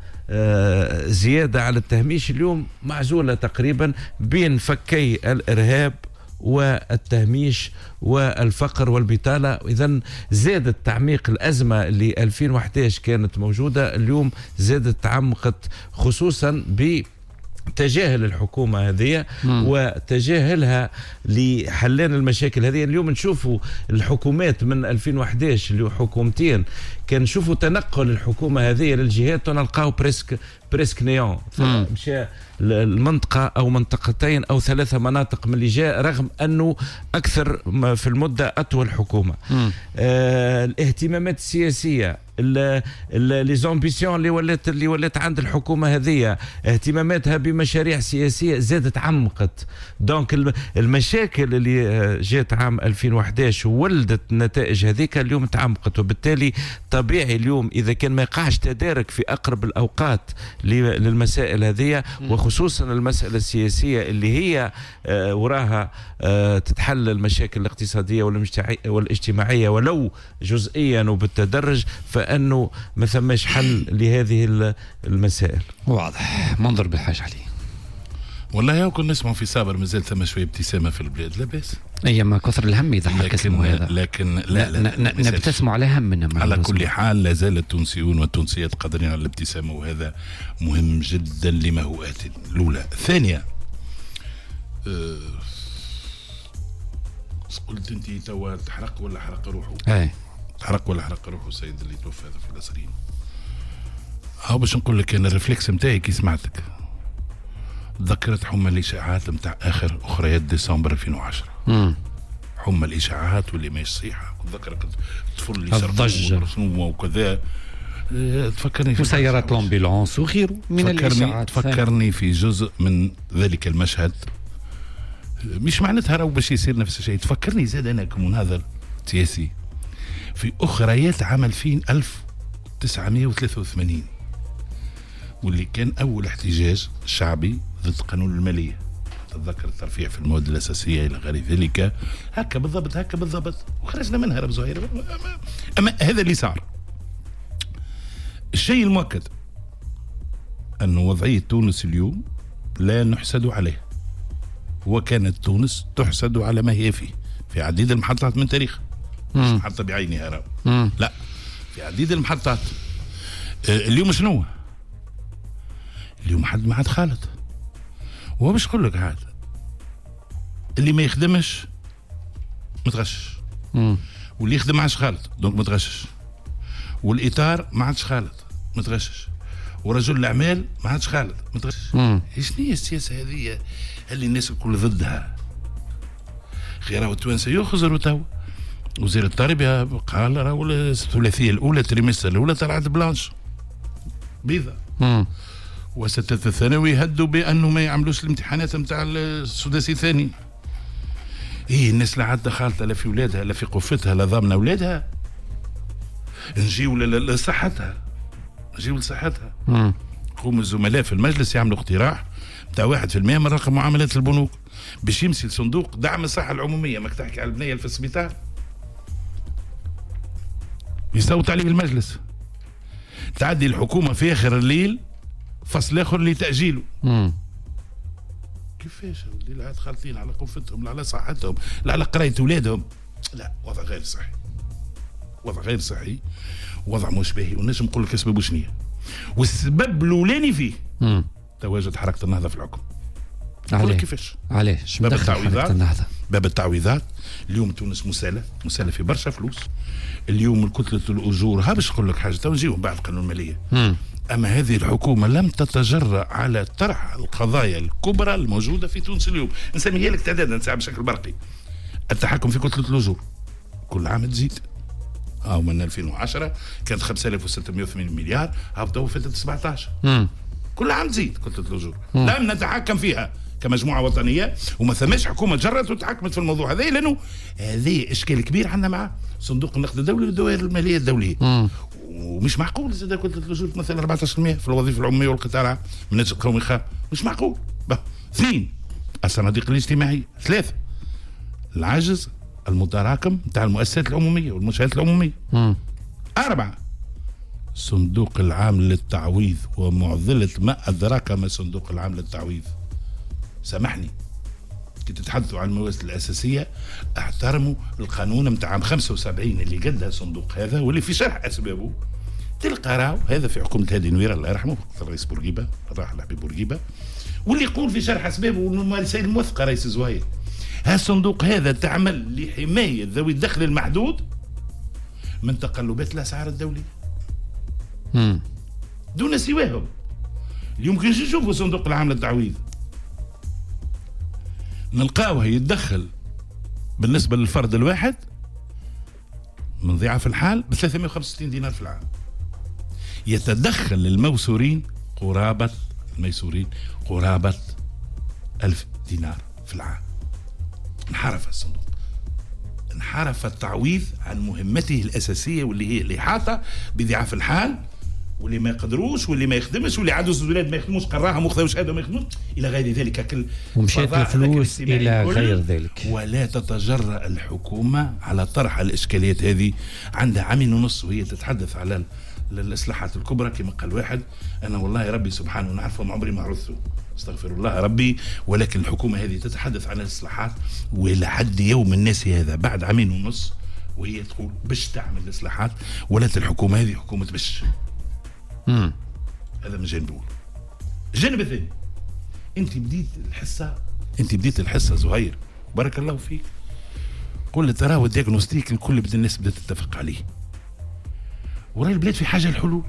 زيادة على التهميش اليوم معزولة تقريبا بين فكي الإرهاب والتهميش والفقر والبطالة. إذن زادت تعميق الأزمة اللي 2011 كانت موجودة، اليوم زادت تعمقت خصوصا بتجاهل الحكومة هذه وتجاهلها لحلان المشاكل هذه. اليوم نشوفوا الحكومات من 2011 اللي حكومتين كان نشوفوا تنقل الحكومة هذه للجهات ونلقاو بريسك نيون، مشى المنطقة أو منطقتين أو 3 مناطق من اللي جاء، رغم أنه أكثر في المدة أطول حكومة. الاهتمامات السياسية، لي زامبيسيون اللي ولات عند الحكومة هذه، اهتماماتها بمشاريع سياسية زادت عمقت. دونك المشاكل اللي جات عام 2011 وولدت النتائج هذيك اليوم تعمقت، وبالتالي طبيعي اليوم إذا كان ما يقعش تدارك في أقرب الأوقات للمسائل هذه، وخصوصا المسألة السياسية اللي هي وراها تتحل المشاكل الاقتصادية والاجتماعية ولو جزئيا وبالتدرج، فأنه ما ثماش حل لهذه المسائل. واضح. منظر بالحاج علي. والله كنا نسمعوا في صابر مازال ثم شويه ابتسامه في البلاد، لا باس. اي ما كثر الهم يضحك اسمه هذا. لكن لا نبتسموا على همنا. على كل حال لا زال التونسيون والتونسيات قادرين على الابتسامه، وهذا مهم جدا لما هو آت. الاولى. ثانيه قلت انت توا تحرق ولا حرق روحه؟ اي تحرق ولا حرق روحه السيد اللي توفى هذا في الأسرين. هاو باش نقول لك انا الريفلكس نتاعي كي سمعتك تذكرت حمى الاشاعات نتاع اخر اخريات ديسمبر 2010. حمى الاشاعات واللي ماهيش صحيحه، تذكرك الطفل اللي صار وكذا. تفكرني في وسيارات الامبيلونس وغيره من الاشاعات. تفكرني في جزء من ذلك المشهد، مش معناتها راهو باش يصير نفس الشيء. تفكرني زاد انا كمناظر سياسي في اخريات عام 1983 واللي كان اول احتجاج شعبي ضد قانون الماليه. تتذكر الترفيع في المواد الاساسيه الى غير ذلك. هكا بالضبط وخرجنا منها رب زهير. اما هذا اللي صار. الشيء المؤكد أن وضعية تونس اليوم لا نحسد عليه، وكانت تونس تحسد على ما هي فيه في عديد المحطات من تاريخ، مش محطة بعينها لا، في عديد المحطات. اليوم شنو؟ اليوم حد ما عاد خالط. وهو باش نقول لك عاد اللي ما يخدمش متغشش، واللي يخدم ما عادش خالط دونك متغشش، والاطار ما عادش خالط متغشش، ورجل الاعمال ما عادش خالط متغشش. ايش هي السياسه هذه اللي الناس الكل ضدها؟ راهو التوانسه يخزروا تو. وزير التربيه قال راهو الثلاثيه الاولى التريمستر الاولى طلعت بلانش بيضاء. وستة الثانوي هدوا بانه ما يعملوش الامتحانات نتاع السداسي الثاني. ايه الناس لا عاد خالطه لا في ولادها لا في قفتها لا ضامنه ولادها. نجيو لصحتها، نجيو لصحتها. قوم الزملاء في المجلس يعملوا اقتراح بتاع 1% من رقم معاملات البنوك باش يمشي لصندوق دعم الصحه العموميه. ماك تحكي على البنيه في السبيطار يصوت عليه المجلس. تعدي الحكومه في اخر الليل فصل اخر لتاجيله. كيفاش اللي عاد خالطين على قفتهم لا على صحتهم لا على قرايه اولادهم؟ لا، وضع غير صحي، وضع غير صحي، وضع مش باهي. ونجم نقول لك اسبابه شنو هي، والسبب الاولاني فيه تواجد حركه النهضه في الحكم. عليه كيفاش؟ علاش؟ باب التعويضات. باب التعويضات اليوم تونس مسالة في برشا فلوس. اليوم الكتلة الأجور ها باش نقول لك حاجة تو نجيو بعد قانون المالية. أما هذه الحكومة لم تتجرأ على طرح القضايا الكبرى الموجودة في تونس اليوم. نسميها لك تعداد نتاع بشكل برقي. التحكم في كتلة الأجور كل عام تزيد. من 2010 كانت 5680 مليار، تو فاتت 17. كل عام تزيد كتلة الأجور. لم نتحكم فيها كمجموعة وطنية، وما ثماش حكومة جرت وتحكمت في الموضوع هذا، لأنه هذه إشكال كبير عندنا مع صندوق النقد الدولي والدوائر المالية الدولية. ومش معقول زاد كتلة الأجور تمثل 14% في الوظيفة العمومية والقطاع العام من الناتج القومي الخام. مش معقول. 2 الصناديق الاجتماعية. 3 العجز المتراكم نتاع المؤسسات العمومية والمنشآت العمومية. 4 الصندوق العام للتعويض ومعضلة ما أدراك ما الصندوق العام للتعويض. سامحني كي تتحدثوا عن المواسم الأساسية احترموا القانون نتاع عام 75 اللي قدها الصندوق هذا واللي في شرح أسبابه تلقى راهو هذا في حكومة هادي نويرة الله يرحمه الرئيس بورقيبة الراحل حبيب بورقيبة، واللي يقول في شرح أسبابه والرسائل الموثقة رئيس زوير. الصندوق هذا تعمل لحماية ذوي الدخل المحدود من تقلبات الأسعار الدولية دون سواهم. اليوم كي نشوفوا الصندوق العام للتعويض نلقاوه يتدخل بالنسبة للفرد الواحد من ضعف الحال ب 365 دينار في العام. يتدخل للميسورين قرابة 1000 دينار في العام. انحرف الصندوق، انحرف التعويض عن مهمته الأساسية واللي هي الإحاطة بضعاف الحال واللي ما يقدروش واللي ما يخدمش واللي عادوا الولاد ما يخدموش قراهم وخذوا شهاده ما يخدموش الى غير ذلك. كل ومشات الفلوس الى غير ذلك. ولا تتجرأ الحكومه على طرح الاشكاليات هذه. عندها عامين ونص وهي تتحدث على الاصلاحات الكبرى كما قال واحد. انا والله ربي سبحانه نعرفهم عمري ما عرفته استغفر الله ربي. ولكن الحكومة هذه تتحدث عن الإصلاحات، ولحد يوم الناس هذا بعد 2 عام وهي تقول باش تعمل الإصلاحات، ولات الحكومة هذه حكومة بش. هذا من جانب أول. الجانب الثاني، أنت بديت الحصة زهير بارك الله فيك، قلت تراه الدياغنوستيك الكل بدأ الناس بدأت تتفق عليه، وراي البلاد في حاجة الحلول.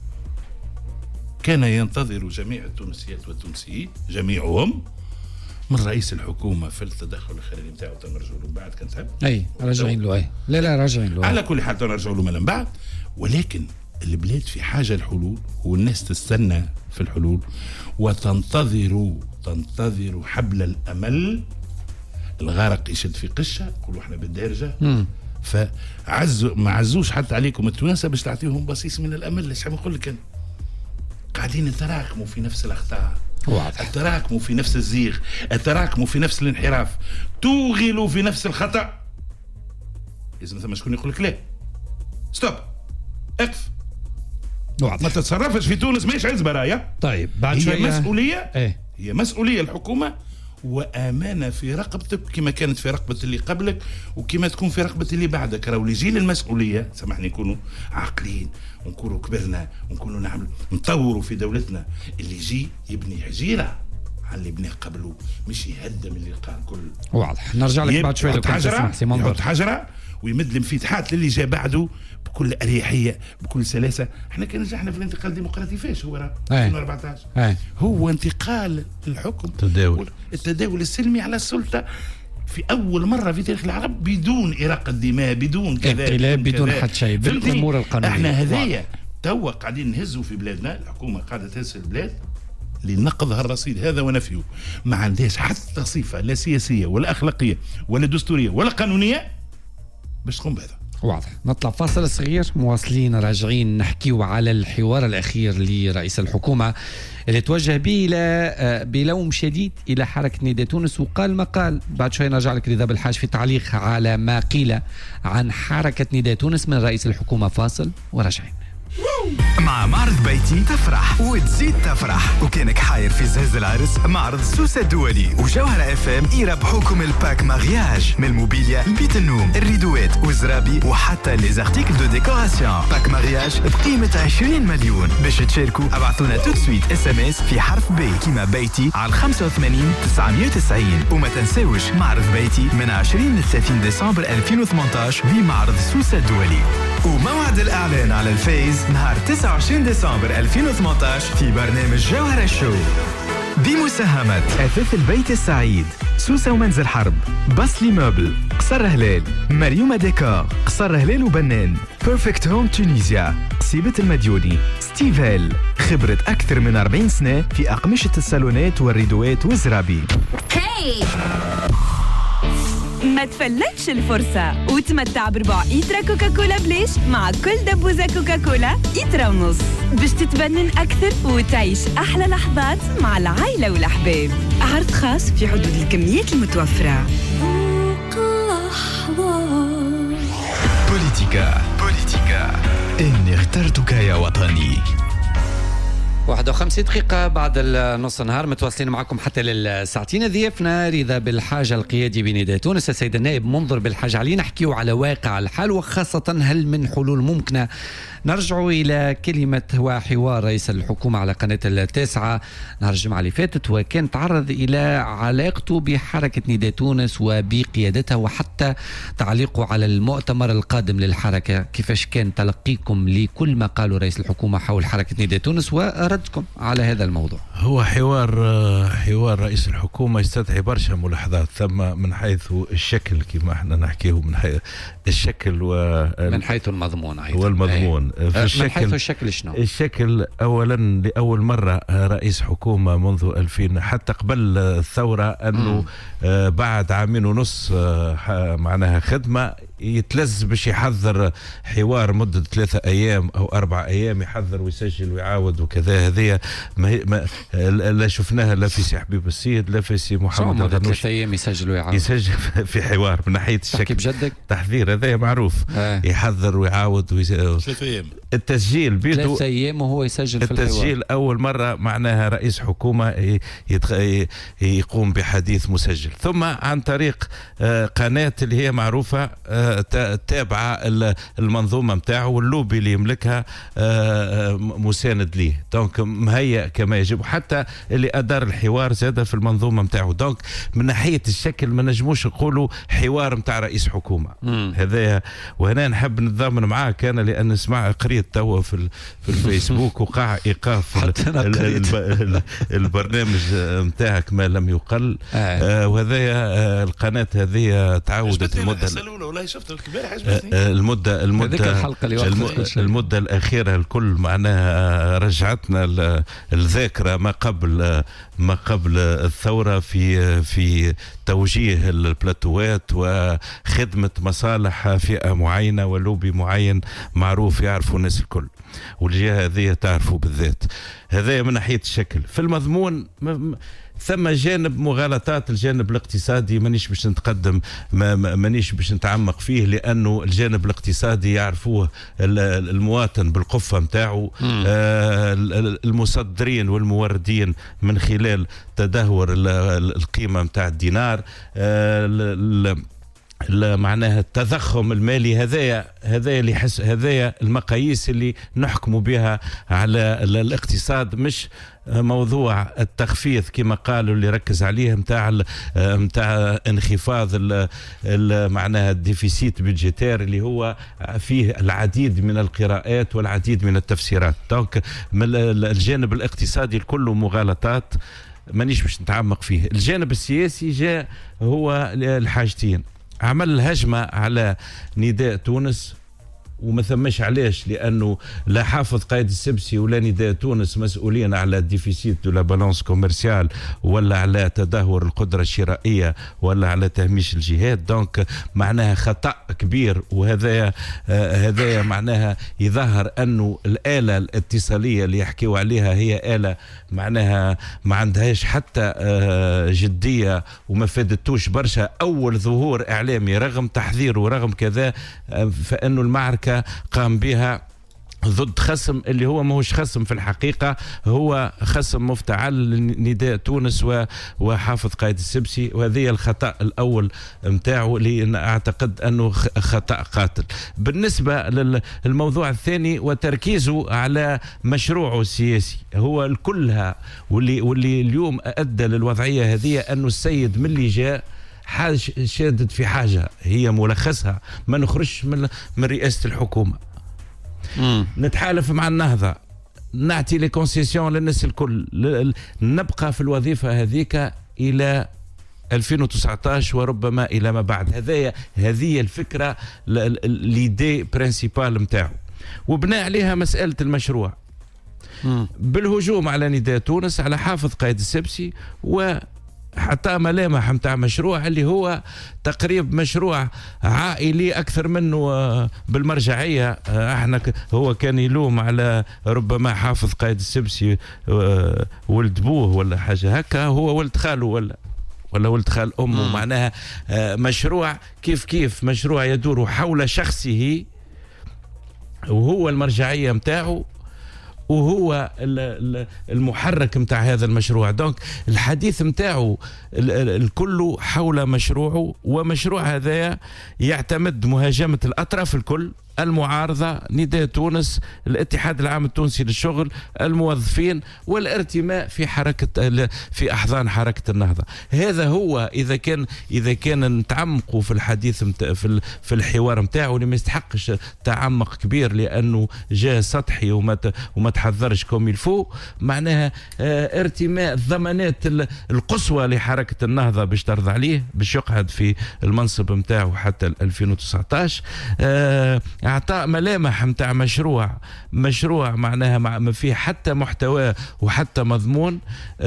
كان ينتظر جميع التونسيات والتونسيين جميعهم من رئيس الحكومة في التدخل الخارجي نتاعو، تنرجعوا له بعد كان تحب. راجعين له. لا راجعين له. على كل حال تنرجعوا له من بعد، ولكن البلاد في حاجة الحلول، والناس تستنى في الحلول وتنتظر حبل الأمل. الغارق يشد في قشة، يقولوا احنا بالدارجة. فعزوا ما عزوش حتى عليكم التوانسة باش تعطيهم بصيص من الأمل. ايش نقول لك أنا؟ قاعدين يتراكموا في نفس الأخطاء، يتراكموا في نفس الزيغ، يتراكموا في نفس الانحراف، توغلوا في نفس الخطأ. إذا ثم شكون يقول لك لا ستوب اقف ما تتصرفش في تونس، ماهيش عزبة راية. طيب بعد شوية هي مسؤولية الحكومة وأمانة في رقبتك، كما كانت في رقبة اللي قبلك وكما تكون في رقبة اللي بعدك. راهو اللي يجي المسؤولية سامحني نكونوا عاقلين ونكونوا كبرنا ونكونوا نعمل نطوروا في دولتنا. اللي يجي يبني حجيرة على اللي بنيه قبله، مش يهدم اللي قال كل. واضح. نرجع لك بعد شوية لو كنت تسمح سي منظر. يحط حجرة ويمد المفتاحات للي جاء بعده بكل أريحية بكل سلاسة. احنا كان نجحنا في الانتقال الديمقراطي فاش هو 2014 هو انتقال الحكم، التداول السلمي على السلطة في أول مرة في تاريخ العرب، بدون إراقة دماء، بدون كذا، بدون حد شيء، بالأمور القانونية. احنا هذايا توا قاعدين نهزوا في بلادنا، الحكومة قاعدة تهز البلاد لنقض هالرصيد هذا ونفيه. ما عندهاش حتى صفة لا سياسية ولا أخلاقية ولا دستورية ولا قانونية باش تقوم بهذا. واضح. نطلع فاصل صغير، مواصلين راجعين نحكيو على الحوار الأخير لرئيس الحكومة اللي توجه به بلوم شديد إلى حركة نداء تونس، وقال ما قال. بعد شوي نرجع لك رضا بالحاج في تعليق على ما قيل عن حركة نداء تونس من رئيس الحكومة. فاصل وراجعين. مع معرض بيتي تفرح وتزيد تفرح، وكانك حاير في زهز العرس معرض سوسة الدولي وجوهرة اف ام يربحوكم الباك مارياج من الموبيليا، البيت النوم، الريدوات والزرابي وحتى لي زارتيكل دو ديكوراسيون. باك مارياج بقيمة 20 مليون. باش تشاركوا ابعثونا تو سويت SMS في حرف بي كيما بيتي على 85 990. وما تنساوش معرض بيتي من 20 ل 30 ديسمبر 2018 بمعرض سوسة الدولي. وموعد الإعلان على الفيز نهار 29 ديسمبر 2018 في برنامج جوهرة شو بمساهمة أثاث البيت السعيد، سوسة ومنزل حرب، باسلي موبل، قصر هلال، مريومة ديكور، قصر هلال وبنان، بيرفكت هوم تونيزيا، قصيبة المديوني، ستيفيل، خبرة أكثر من 40 سنة في أقمشة الصالونات والريدوات والزرابي. ما تفلتش الفرصة وتمتع بربع إيترا كوكاكولا بليش مع كل دبوزة كوكاكولا إيترا ونص باش تتبنن أكثر وتعيش أحلى لحظات مع العائلة والأحباب. عرض خاص في حدود الكميات المتوفرة. بوليتيكا إني اخترتك يا وطني. 51 دقيقة بعد النص النهار، متواصلين معكم حتى للساعتين. ضيفنا رضا بالحاج القيادي بنداء تونس، السيد النائب منظر بالحاج علي، نحكيو على واقع الحال وخاصة هل من حلول ممكنة. نرجعوا إلى كلمة وحوار رئيس الحكومة على قناة التاسعة نهار الجمعة اللي فاتت، وكان تعرض إلى علاقته بحركة نداء تونس وبقيادتها وحتى تعليقه على المؤتمر القادم للحركة. كيفاش كان تلقيكم لكل ما قاله رئيس الحكومة حول حركة نداء تونس وردكم على هذا الموضوع؟ هو حوار رئيس الحكومة يستدعي برشا ملاحظات، ثم من حيث الشكل كما احنا نحكيه، من حيث الشكل من حيث المضمون أيضا. والمضمون في الشكل. من حيث الشكل شنو؟ الشكل أولا لأول مرة رئيس حكومة منذ 2000 حتى قبل الثورة أنه بعد 2.5 عام معناها خدمة يتلز باش يحضر حوار مدة 3 أيام أو 4 أيام، يحضر ويسجل ويعاود وكذا. هذه لا شفناها لا في سي حبيب السيد لا في سي محمد الغنوشي. 3 أيام يسجل ويعاود، يسجل في حوار من ناحية الشكل. بجدك تحذير هذا معروف. يحضر ويعاود 3 أيام التسجيل بيدو 3 أيام وهو يسجل في الحوار. التسجيل أول مرة معناها رئيس حكومة يقوم بحديث مسجل، ثم عن طريق قناة اللي هي معروفة تابعة المنظومة متاعه واللوبي اللي يملكها مساند ليه، دونك مهيئ كما يجب، وحتى اللي أدار الحوار زاد في المنظومة متاعه. دونك من ناحية الشكل ما نجموش نقولوا حوار متاع رئيس حكومة هذا. وهنا نحب نتضامن معاك أنا لأن نسمع قريت توا في الفيسبوك وقع إيقاف البرنامج متاعك ما لم يقل. وهذا القناة هذه تعودت المدة الأخيرة الكل معناها رجعتنا الذاكرة ما قبل الثورة في توجيه البلاتوات وخدمة مصالح فئة معينة ولوبي معين معروف يعرفوا الناس الكل، والجهة هذه تعرفوا بالذات. هذا من ناحية الشكل. في المضمون ثم جانب مغالطات، الجانب الاقتصادي مانيش باش نتقدم، مانيش باش نتعمق فيه، لأنه الجانب الاقتصادي يعرفوه المواطن بالقفة متاعه، المصدرين والموردين من خلال تدهور القيمة متاع الدينار، معناها التضخم المالي. هذايا اللي حس، هذايا المقاييس اللي نحكموا بها على الاقتصاد، مش موضوع التخفيض كما قالوا اللي ركز عليه متاع انخفاض معناها الديفيسيت بيدجيتير اللي هو فيه العديد من القراءات والعديد من التفسيرات. دونك الجانب الاقتصادي كله مغالطات مانيش باش نتعمق فيه. الجانب السياسي جاء هو الحاجتين، عمل الهجمة على نداء تونس وما ثمش علاش، لأنه لا حافظ قائد السبسي ولا نداء تونس مسؤولين على الديفيسيت دو لا بالانس كوميرسيال ولا على تدهور القدرة الشرائية ولا على تهميش الجهاد. دونك معناها خطأ كبير، وهذا معناها يظهر أنه الآلة الاتصالية اللي يحكيوا عليها هي آلة معناها ما عندهاش حتى جدية وما فادتوش برشا. أول ظهور إعلامي رغم تحذير ورغم كذا، فإنه المعركة قام بها ضد خصم اللي هو ماهوش خصم في الحقيقة، هو خصم مفتعل لنداء تونس وحافظ قائد السبسي. وهذه الخطأ الأول متاعه اللي أعتقد أنه خطأ قاتل. بالنسبة للموضوع الثاني وتركيزه على مشروعه السياسي، هو الكلها واللي اليوم أدى للوضعية هذه أنه السيد من اللي جاء شادد في حاجة هي ملخصها، ما نخرجش من رئاسة الحكومة، نتحالف مع النهضة، نعطي لي كونسيسيون للناس الكل، نبقى في الوظيفة هذيك إلى 2019 وربما إلى ما بعد. هذه الفكرة ليدي برينسيبال متاعه، وبناء عليها مسألة المشروع بالهجوم على نداء تونس، على حافظ قائد السبسي، وحتى ملامح متاع مشروع اللي هو تقريب مشروع عائلي أكثر منه بالمرجعية. احنا هو كان يلوم على ربما حافظ قائد السبسي ولد بوه ولا حاجة هكا، هو ولد خاله ولا ولد خال أمه. معناها مشروع كيف مشروع يدور حول شخصه، وهو المرجعية متاعه، وهو المحرك متاع هذا المشروع. دونك الحديث متاعه الكل حول مشروعه، ومشروع هذا يعتمد مهاجمة الأطراف الكل، المعارضة، نداء تونس، الاتحاد العام التونسي للشغل، الموظفين، والارتماء في أحضان حركة النهضة. هذا هو إذا كان نتعمقوا في الحديث في الحوار متاعه اللي ما يستحقش تعمق كبير لأنه جاء سطحي وما تحضرش كوم يلفو. معناها ارتماء الضمانات القصوى لحركة النهضة باش ترضى عليه باش يقعد في المنصب متاعه حتى 2019. اعطاء ملامح متاع مشروع معناها ما فيه حتى محتوى وحتى مضمون،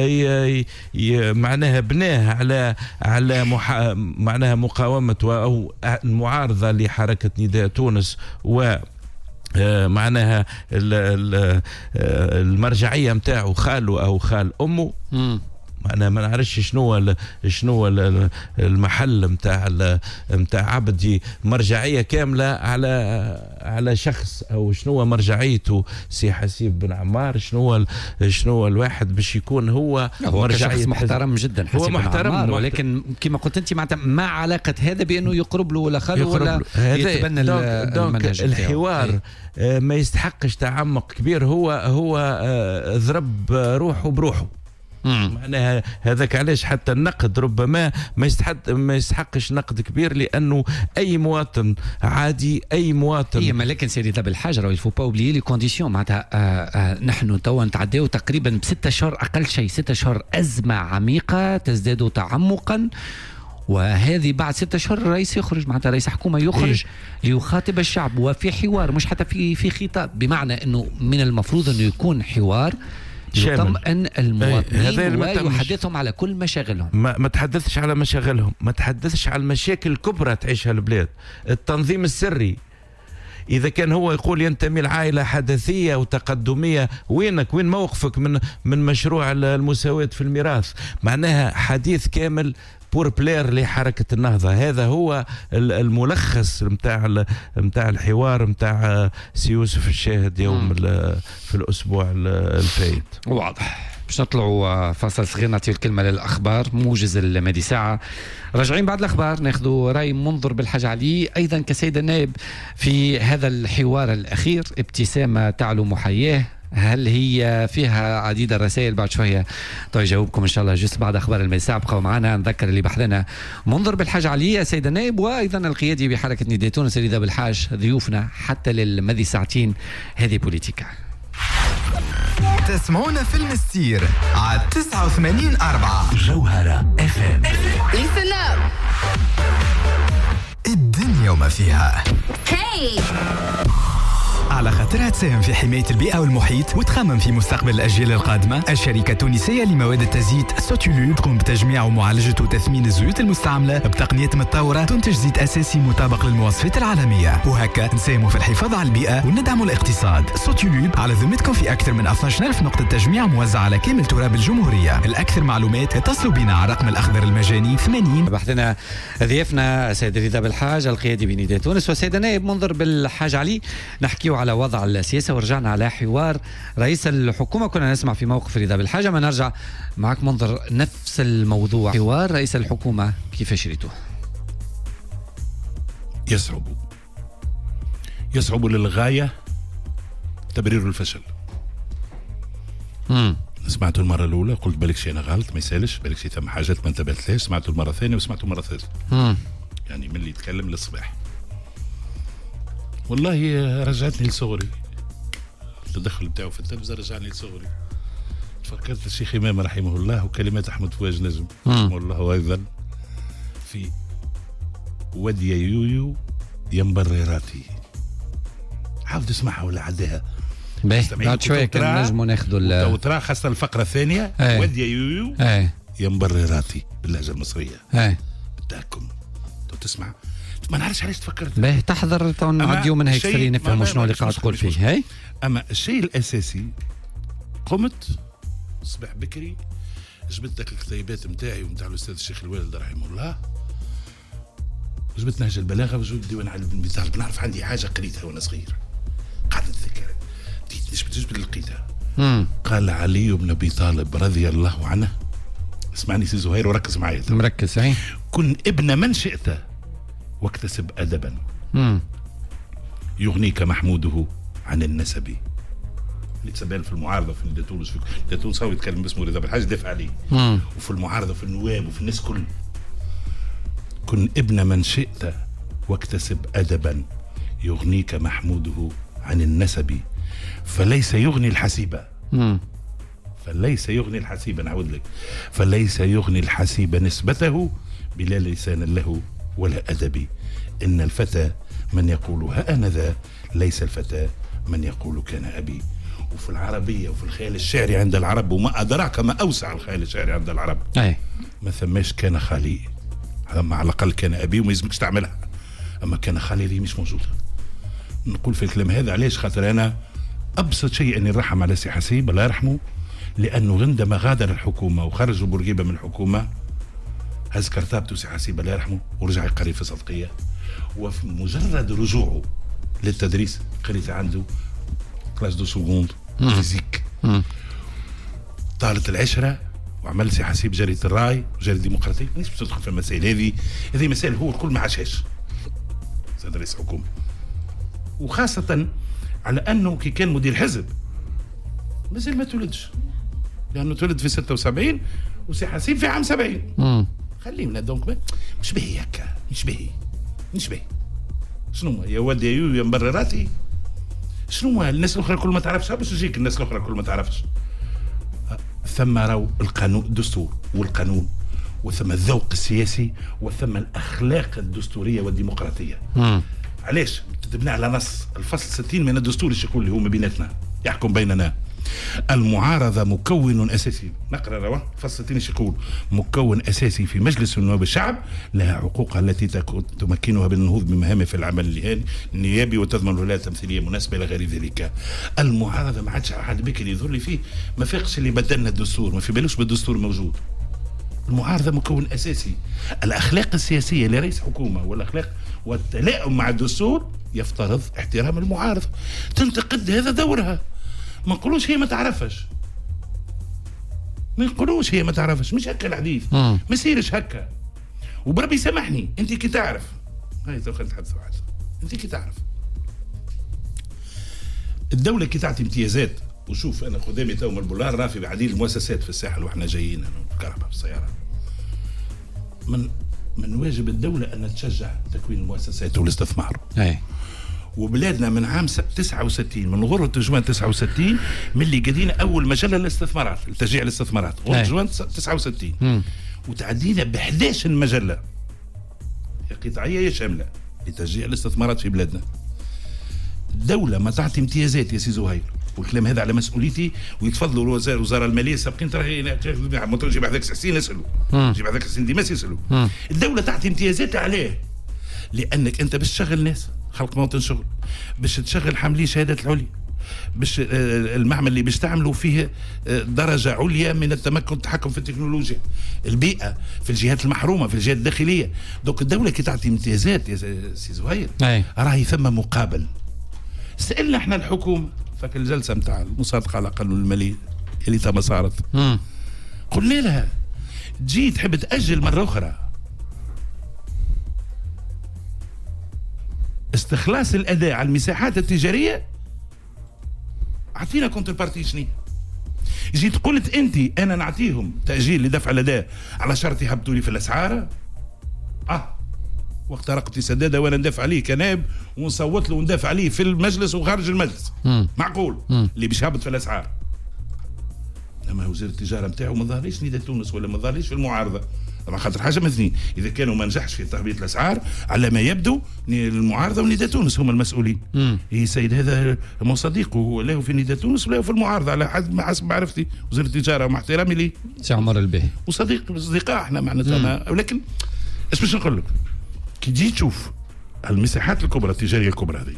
معناها بناه على معناها مقاومة او المعارضة لحركة نداء تونس، و معناها المرجعية متاعه خاله أو خال أمه. انا ما نعرفش شنو المحل نتاع عبدي مرجعيه كامله على شخص، او شنو مرجعيته سي حسيب بن عمار، شنو الواحد باش يكون هو مرجعيه محترم جدا حسيب هو محترم بن عمار، ولكن كما قلت انت معناتها ما علاقه هذا بانه يقرب له ولا خلو ولا يتبنى المنهج الحوار ما يستحقش تعمق كبير. هو ضرب روحه بروحه. معناها هذاك علاش حتى النقد ربما ما يستحقش نقد كبير، لانه اي مواطن عادي، اي مواطن ما لكن سيدي ذا بالحاجه راه يفو با اوبليي لي كونديسيون. معناتها نحن توا نتعداو تقريبا ب6 اشهر اقل شيء، 6 اشهر ازمه عميقه تزداد تعمقا، وهذه بعد 6 أشهر الرئيس يخرج، معناتها رئيس حكومة يخرج ليخاطب الشعب وفي حوار، مش حتى في خطاب، بمعنى أنه من المفروض أنه يكون حوار يطمئن المواطنين ويحدثهم على كل مشاغلهم. ما تحدثش على مشاغلهم، ما تحدثش على المشاكل الكبرى تعيشها البلاد. التنظيم السري، إذا كان هو يقول ينتمي لعائلة حدثية وتقدمية، وين موقفك من مشروع المساواة في الميراث؟ معناها حديث كامل بور بلير لحركة النهضة. هذا هو الملخص متاع الحوار متاع سي يوسف الشاهد يوم في الأسبوع الفايت. واضح. باش نطلعوا فاصل صغير، نعطيو الكلمة للأخبار موجز المادي ساعة. راجعين بعد الأخبار ناخذوا رأي منظر بالحاج علي أيضا كسيد النائب في هذا الحوار الأخير. ابتسامة تعلو محياه، هل هي فيها عديد الرسائل؟ بعد شوية طيب يجاوبكم إن شاء الله جست بعد أخبار المساء. بقوا معنا. نذكر اللي بحثنا منظر بالحاج علي السيد النائب وأيضا القيادي بحركة نداء تونس رضا بالحاج ضيوفنا حتى للمدي ساعتين. هذه بوليتيكا. تسمعونا في المستير على 89.4 جوهرة FM. Listen up. الدنيا وما فيها. Hey. على خاطرها تساهم في حماية البيئة والمحيط وتخمم في مستقبل الأجيال القادمة، الشركة التونسية لمواد التزييت سوتولوب تقوم بتجميع ومعالجة وتثمين الزيوت المستعملة بتقنية متطورة تنتج زيت أساسي مطابق للمواصفات العالمية، وهكا نساهموا في الحفاظ على البيئة وندعموا الاقتصاد. سوتولوب على ذمتكم في أكثر من 12,000 نقطة تجميع موزعة على كامل تراب الجمهورية. الأكثر معلومات اتصلوا بنا على رقم الأخضر المجاني 80. بحثنا ضيفنا السيد رضا بالحاج القيادي بنداء تونس والسيد النائب منظر بالحاج علي. نحكيو على وضع السياسة ورجعنا على حوار رئيس الحكومة. كنا نسمع في موقف رضا بالحاج، ما نرجع معك منظر نفس الموضوع. حوار رئيس الحكومة كيفاش ريتوه؟ يصعب للغاية تبرير الفشل. سمعته المرة الأولى قلت بالك شي أنا غلط ما يسالش، بالك شي ثم حاجات ما انتبهتلهاش. سمعته المرة الثانية وسمعته المرة الثالثة. يعني من اللي يتكلم للصباح والله رجعتني لصغري. التدخل بتاعه في التلفزة رجعني لصغري. تفكرت الشيخ إمام رحمه الله وكلمات أحمد فواج نجم رحمه الله أيضا في ودي يويو يمبرراتي. عاود اسمعها ولا عداها بعد شوية كان نجموا ناخذوا وترى خاصة الفقرة الثانية. ودي يويو يمبرراتي باللهجة المصرية. بداكم تسمع ما نعرفش علاش تفكرت باهي تحضر نعديو من هيك سري نفهموا شنو اللي قاعد تقول فيه. هاي اما الشيء الاساسي قمت صباح بكري جبت لك الكتيبات نتاعي ونتاع الاستاذ الشيخ الوالد رحمه الله، جبت نهج البلاغه وجبت ديوان علي بن ابي طالب. نعرف عندي حاجه قريتها وانا صغير قاعد نتذكر جبت لقيتها. قال علي بن ابي طالب رضي الله عنه، اسمعني سي زهير وركز معي مركز. هاي كن ابن من شئت واكتسب أدبا يغنيك محموده عن النسب. اللي تسبان في المعارضة في نداء تونس، في نداء تونس هو يتكلم باسمه رضا بالحاج دافع عليه، وفي المعارضة في النواب وفي الناس كل. كن ابن من شئت واكتسب أدبا يغنيك محموده عن النسب فليس يغني الحسيب. فليس يغني الحسيب، نعود لك، فليس يغني الحسيب نسبته بلا لسان له ولا أدبي. إن الفتى من يقول ها أنا ذا، ليس الفتى من يقول كان أبي. وفي العربية وفي الخيال الشعري عند العرب، وما أدراك ما أوسع الخيال الشعري عند العرب، ما ثماش كان خالي. أما على الأقل كان أبي وما يلزمكش تعملها، أما كان خالي لي مش موجودة. نقول في الكلام هذا علاش؟ خاطر أنا أبسط شيء أني نرحم على سي حسيب الله يرحمه، لانه عندما غادر الحكومه وخرجوا بورقيبه من الحكومه هز كرتابته سي حسيب الله يرحمه ورجع يقري في صدقيه. وفي مجرد رجوعه للتدريس قريت عنده كلاس دو سكوند فيزيك. طالت العشره وعمل سي حسيب جريده الراي وجريده الديمقراطيه. مانيش باش ندخل في المسائل هذه مسائل هو الكل ما عاشهاش سيد رئيس حكومه، وخاصه على انه كي كان مدير حزب مازال ما تولدش، لانه تولد في 76 وسي حسيب في عام 70. خلينا دونك مش باهي هكا، مش باهي. شنو يا ودي يا مبرراتي؟ شنو الناس الاخرى كل ما تعرفش باش تجيك الناس الاخرى كل ما تعرفش. ثم راهو القانون الدستور والقانون، وثم الذوق السياسي، وثم الاخلاق الدستوريه والديمقراطيه. علاش تبنى على نص الفصل 60 من الدستور الشكل اللي هو ما بيناتنا يحكم بيننا. المعارضة مكون أساسي، نقرأ روا فصل 60 يقول مكون أساسي في مجلس النواب الشعب، لها حقوقها التي تمكنها من النهوض بمهامها في العمل النيابي وتضمن لها تمثيلية مناسبة إلى غير ذلك. المعارضة ما عادش حد بكري يظهر لي فيه ما فاقش اللي بدلنا الدستور، ما في بالوش بالدستور موجود. المعارضة مكون أساسي. الأخلاق السياسية لرئيس حكومة والأخلاق والتلائم مع الدستور يفترض احترام المعارضة، تنتقد هذا دورها. ما نقولوش هي ما تعرفش، مش هكا الحديث، ما يصيرش هكا. وبربي سامحني انت كي تعرف، هاي تو خلينا نتحدثوا واحد، انت كي تعرف الدولة كي تعطي امتيازات. وشوف انا قدامي تو من البولار رافي بعديد المؤسسات في الساحل واحنا جايين الكهرباء بالسيارات. من واجب الدولة ان تشجع تكوين المؤسسات والاستثمار. وبلادنا من عام 69 من غرة جوان 69 ملي قدينا اول مجله للاستثمارات لتشجيع الاستثمارات غرة جوان 69 وتعدينا ب 11 مجله يا قطاعيه يا شامله لتشجيع الاستثمارات في بلادنا. الدوله ما تعطي امتيازات يا سي زهير، والكلام هذا على مسؤوليتي، ويتفضلوا وزاره الماليه السابقين ترى جيب هذاك حسين يسالوا، جيب هذاك حسين ديماس يسالوا. الدوله تعطي امتيازات عليه لانك انت باش تشغل ناس خلق موطن شغل، باش تشغل حاملي شهادات العليا، باش المعمل اللي باش تعملوا فيه درجه عليا من التمكن والتحكم في التكنولوجيا، البيئه في الجهات المحرومه في الجهات الداخليه. دوك الدوله كي تعطي امتيازات يا سي زهير راهي ثم مقابل. سالنا احنا الحكومه فك الجلسه نتاع المصادقه على القانون المالي اللي تم صارت، قلنا لها تجي تحب تاجل مره اخرى استخلاص الاداء على المساحات التجاريه، اعطينا كونتر بارتي شنو؟ جيت قلت انت انا نعطيهم تاجيل لدفع الاداء على شرط يهبطوا لي في الاسعار. وقت رقبتي سداده وانا ندافع عليه كنائب ونصوت له وندافع عليه في المجلس وخارج المجلس. معقول اللي باش يهبط في الاسعار. لما وزير التجاره نتاعو ما ظهرليش نداء تونس ولا ما ظهرليش في المعارضه، طبعا خاطر حاجه من اثنين، اذا كانوا ما نجحش في تهبيط الاسعار على ما يبدو المعارضه ونداء تونس هما المسؤولين. اي سيد هذا مو صديقه، هو لا في نداء تونس ولا في المعارضه على حسب معرفتي. وزير التجاره ومع احترامي ليه سي عمر الباهي وصديق اصدقاء احنا معناتها. ولكن ايش باش نقول لك، كي تجي تشوف المساحات الكبرى التجاريه الكبرى هذه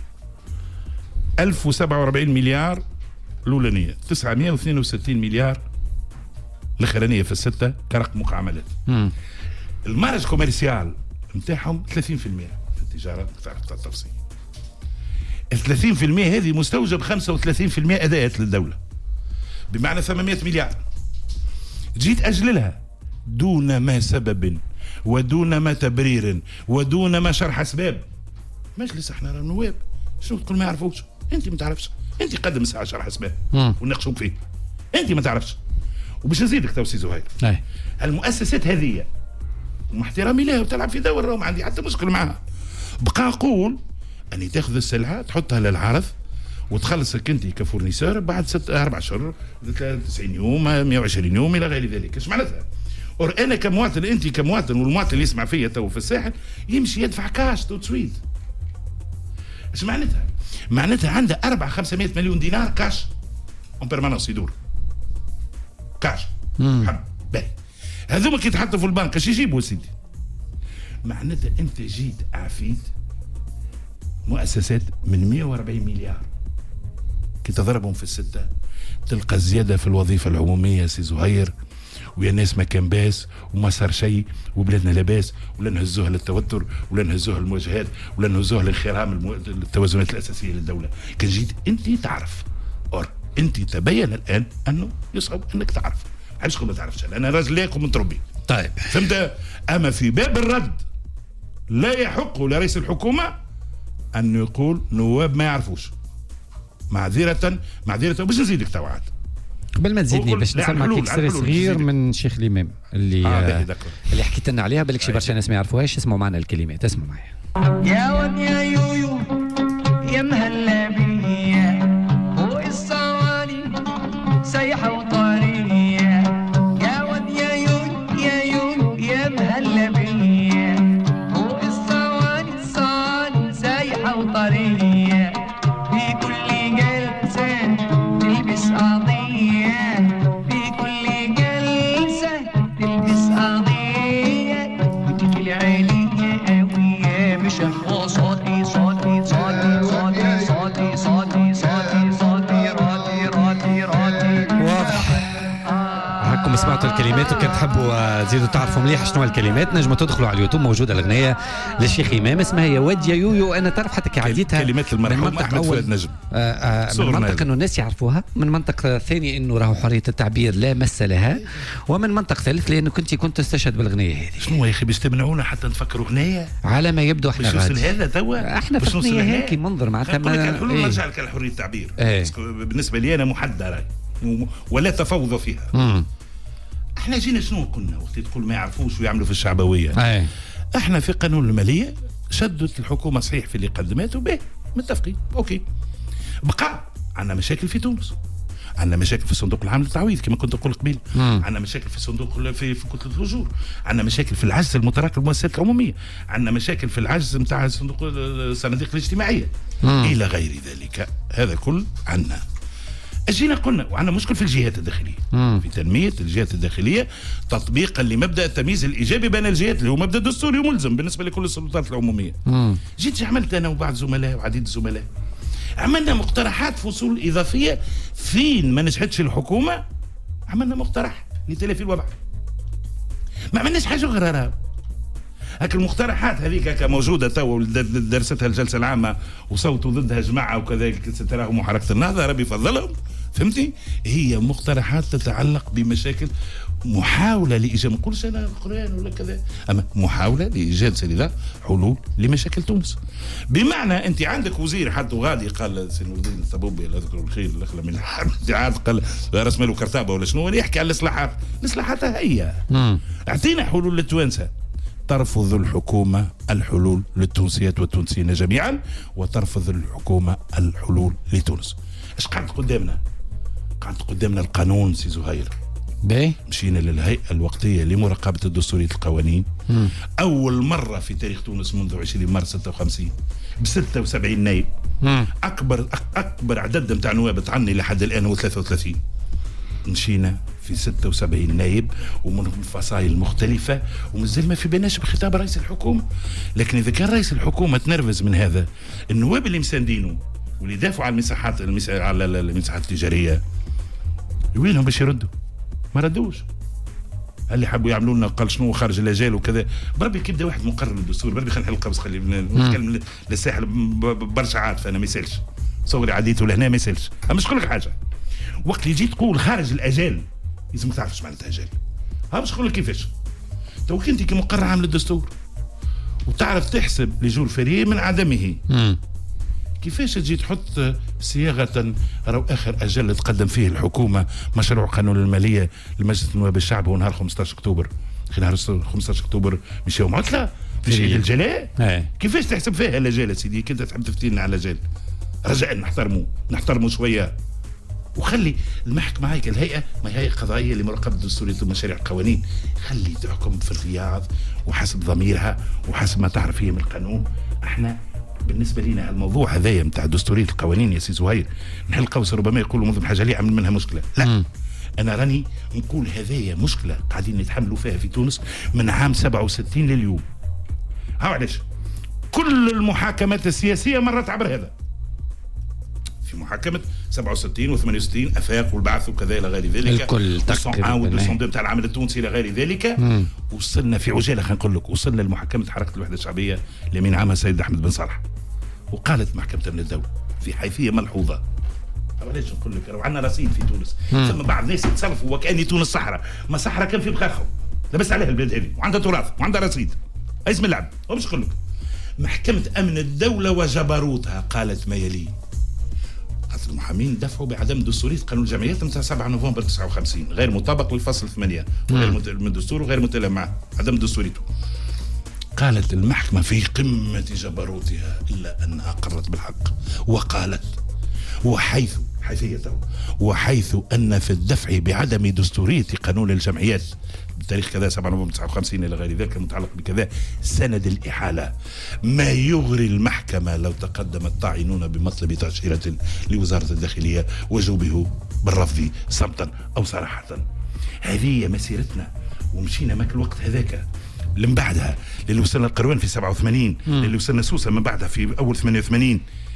1047 مليار الاولانيه، 962 مليار الاخرانيه في السته كرقم معاملات. المارج كوميرسيال نتاعهم 30% في التجاره تعرف التفصيل. ال 30% هذه مستوجب 35% اداءات للدوله، بمعنى 800 مليار. جيت اجللها دون ما سبب ودون ما تبرير ودون ما شرح اسباب. مجلس احنا النواب شنو تقول ما يعرفوش؟ انت ما تعرفش، انت قدم ساعه شرح اسباب ونناقشوك فيه، انت ما تعرفش. وباش نزيدك تو سي زهير، المؤسسات هذه ومع احترامي لها وتلعب في دور، راهو ما عندي حتى مشكل معها. بقى اقول اني تاخذ السلعه تحطها للعرض وتخلصك انت كفورنيسور بعد 4 اشهر 90 يوم 120 يوم الى غير ذلك. ايش معناتها؟ انا كمواطن، انت كمواطن، والمواطن اللي يسمع فيا تو في الساحل يمشي يدفع كاش تو سويت. ايش معناتها؟ معناتها عنده 500 مليون دينار كاش اون بيرمانونس يدور كاش. باهي هذوما كي يتحطوا في البنك اش يجيبوا سيدي؟ معناتها انت جيت عفيت مؤسسات من 140 مليار كي تضربهم في السته تلقى الزياده في الوظيفه العموميه سي زهير، ويا ناس ما كان باس وما صار شيء وبلادنا لاباس، ولا نهزوها للتوتر ولا نهزوها للمواجهات ولا نهزوها لانخرام التوازنات الاساسيه للدوله. كان جيت انت تعرف انت تبين الان انه يصعب انك تعرف. علاش ما تعرفش؟ انا راجل لاقم متربي. طيب فهمت؟ اما في باب الرد لا يحق لرئيس الحكومه ان يقول نواب ما يعرفوش. معذره باش نزيدك توعد. قبل ما تزيدني باش نسمعك اكستري صغير من شيخ الامام اللي حكيت لنا عليها، بالك شي برشا ناس ما يعرفوهاش. اسمعوا معنا الكلمات، اسمعوا معايا. يا ود يا يويو يا مهلا بيا والصوالي سايحه وطريه، يا ود يا يويو يا يويو يا مهلا بيا والصوالي سايحه وطريه، في كل جلسه تلبس قضيه، في كل جلسه تلبس قضيه، وتجي عينيا قويه مش صوتي صوتي صوتي صوتي صوتي صوتي صوتي صوتي راتي راتي راتي. واضح. هاكم سمعتوا الكلمات، وكان تحبوا تزيدوا تعرفوا مليح شنو الكلمات نجموا تدخلوا على اليوتيوب، موجوده الاغنيه للشيخ امام اسمها يا واد يا يويو. انا تعرف حتى كي عديتها كلمات المرحوم احمد فؤاد نجم من منطق انه الناس يعرفوها، من منطق ثاني انه راهو حريه التعبير لا مس لها، ومن منطق ثالث لانه كنت تستشهد بالاغنيه هذه. شنو يا اخي باش تمنعونا حتى نفكروا اغنيه؟ على ما يبدو احنا غادي هذا توا احنا في الثانيه هيك منظر معناتها الحلول نرجع لك حريه التعبير. بالنسبه لي انا محدده ولا تفوض فيها. احنا جينا شنو قلنا وقت تقول ما يعرفوش ويعملوا في الشعبويه؟ احنا في قانون الماليه شدت الحكومه صحيح في اللي قدمته به متفقين اوكي. بقى عندنا مشاكل في تونس، عندنا مشاكل في الصندوق العام للتعويض كما كنت اقول قبيل، عندنا مشاكل في الصندوق في كتله الاجور، عندنا مشاكل في العجز المتراكم للمؤسسات العموميه، عندنا مشاكل في العجز نتاع صندوق الصناديق الاجتماعيه الى غير ذلك. هذا كل عندنا. اجينا قلنا وعندنا مشكل في الجهات الداخليه في تنميه الجهات الداخليه تطبيقا لمبدا التمييز الايجابي بين الجهات اللي هو مبدا دستوري وملزم بالنسبه لكل السلطات العموميه. جيت عملت انا وبعض زملاء وعديد الزملاء عملنا مقترحات فصول اضافيه فين ما نجحتش الحكومه، عملنا مقترح لتلافي الوضع. ما عملناش حاجه غير هاك المقترحات هذيك موجوده تو درستها الجلسه العامه وصوتوا ضدها جماعه وكذلك ستراهم وحركه النهضه ربي يفضلهم. فهمتي؟ هي مقترحات تتعلق بمشاكل محاوله لايجاد، ما نقولش انا القران ولا كذا، اما محاوله لايجاد سيدنا حلول لمشاكل تونس. بمعنى انت عندك وزير حد غادي قال سي نور الدين الثبوبي الله يذكره بالخير الاخلى من الحمد قال راس ماله كرتابه ولا شنو يحكي على الاصلاحات. الاصلاحات هي اعطينا حلول للتوانسه. ترفض الحكومة الحلول للتونسيات والتونسيين جميعا وترفض الحكومة الحلول لتونس. ايش قاعد قدامنا؟ قاعد قدامنا القانون سي زهير. مشينا للهيئة الوقتية لمراقبة الدستورية القوانين. أول مرة في تاريخ تونس منذ 20 مارس 56 ب 76 نائب. أكبر عدد نتاع نواب تعني لحد الآن هو 33. مشينا في 76 نائب ومن فصائل مختلفة ومازال ما في بيناش بخطاب رئيس الحكومة. لكن إذا كان رئيس الحكومة تنرفز من هذا، النواب اللي مساندينه واللي يدافعوا على المساحات التجارية وينهم باش يردوا؟ ما ردوش. اللي حبوا يعملوا لنا قال شنو خارج الاجال وكذا. بربي كيبدا واحد مقرر للدستور بربي خلينا نحل خلي نتكلم للساحل برشا عاطفه انا ما يسالش صوري عديته لهنا ما يسالش. مش نقول لك حاجه وقت اللي يجي تقول خارج الاجال لازمك تعرف ايش معناتها اجال. مش نقول لك كيفاش. تو انت كمقرر عام للدستور وتعرف تحسب لجور فري من عدمه. كيفاش تجي تحط صياغه راهو اخر اجل تقدم فيه الحكومه مشروع قانون الماليه لمجلس نواب الشعب هو نهار 15 اكتوبر. نهار 15 اكتوبر مش يوم عطله مش عيد الجلاء. كيفاش تحسب فيها الاجال سيدي؟ كنت تحب تفتينا على الاجال. رجاء نحترموا شويه وخلي المحكمة هيك الهيئة ما هي قضائية لمراقبة دستورية المشاريع القوانين خلي تحكم في الرياض وحسب ضميرها وحسب ما تعرف هي من القانون. احنا بالنسبة لنا الموضوع هذايا متاع دستورية القوانين يا سي زهير نحل قوس ربما يقولوا منظم حاجة ليه عمل منها مشكلة. لا أنا راني نقول هذايا مشكلة قاعدين نتحملوا فيها في تونس من عام 67 لليوم. علاش كل المحاكمات السياسية مرت عبر هذا. في محاكمه 67 و68 افاق والبعث وكذا الى غير ذلك، الكل تقريبا و202 بتاع العمل التونسي الى غير ذلك. وصلنا في عجاله، خلينا نقول لك، وصلنا لمحاكمه حركه الوحده الشعبيه لمن عامها السيد احمد بن صالح. وقالت محكمه امن الدوله في حيثيه ملحوظه، علاش نقول لك راهو عندنا رصيد في تونس، ثم بعض الناس يتصرفوا وكأن تونس صحراء، ما صحراء كان في بخاخهم لبس عليها البلاد هذه وعندها تراث وعندها رصيد. اسم اللعب ومش نقول لك محكمة أمن الدولة وجبروتها قالت ما يلي: قالت المحامين دفعوا بعدم دستورية قانون الجمعيات نتاع 7 نوفمبر 59 غير مطابق للفصل 8 وغير من الدستور وغير متلائم معه، عدم دستوريته. قالت المحكمة في قمة جبروتها إلا أنها أقرت بالحق وقالت: وحيث أن في الدفع بعدم دستورية قانون الجمعيات بتاريخ كذا 7 نوفمبر 59 إلى غير ذلك المتعلق بكذا سند الإحالة ما يغري المحكمة لو تقدم الطاعنون بمطلب تأشيرة لوزارة الداخلية وجوبه بالرفض صمتا أو صراحة. هذه مسيرتنا ومشينا ماك الوقت هذاك من بعدها اللي وصلنا القروان في 87 اللي وصلنا سوسة من بعدها في أول 88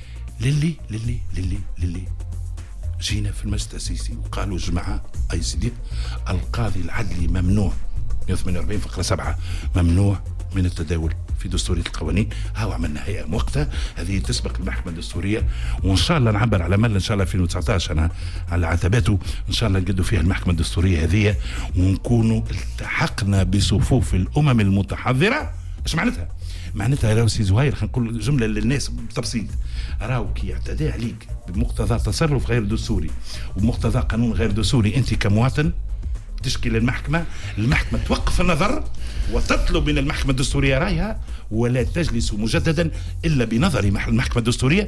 للي جينا في المجلس التأسيسي وقالوا جماعة أي سيدي القاضي العدلي ممنوع 148 فقرة 7 ممنوع من التداول في دستورية القوانين. هاو عملنا هيئة مؤقتة هذه تسبق المحكمة الدستورية، وإن شاء الله نعبر على مل إن شاء الله 2019 أنا على عتباته إن شاء الله نقدوا فيها المحكمة الدستورية هذه ونكونوا التحقنا بصفوف الأمم المتحضرة. إيش معناتها؟ معناتها راهو سي زهير خلينا نقول جمله للناس بالتبسيط، راهو كي يعتدي عليك بمقتضى تصرف غير دستوري وبمقتضى قانون غير دستوري انت كمواطن تشكي للمحكمه، المحكمه توقف النظر وتطلب من المحكمه الدستوريه رايها ولا تجلس مجددا الا بنظر المحكمه الدستوريه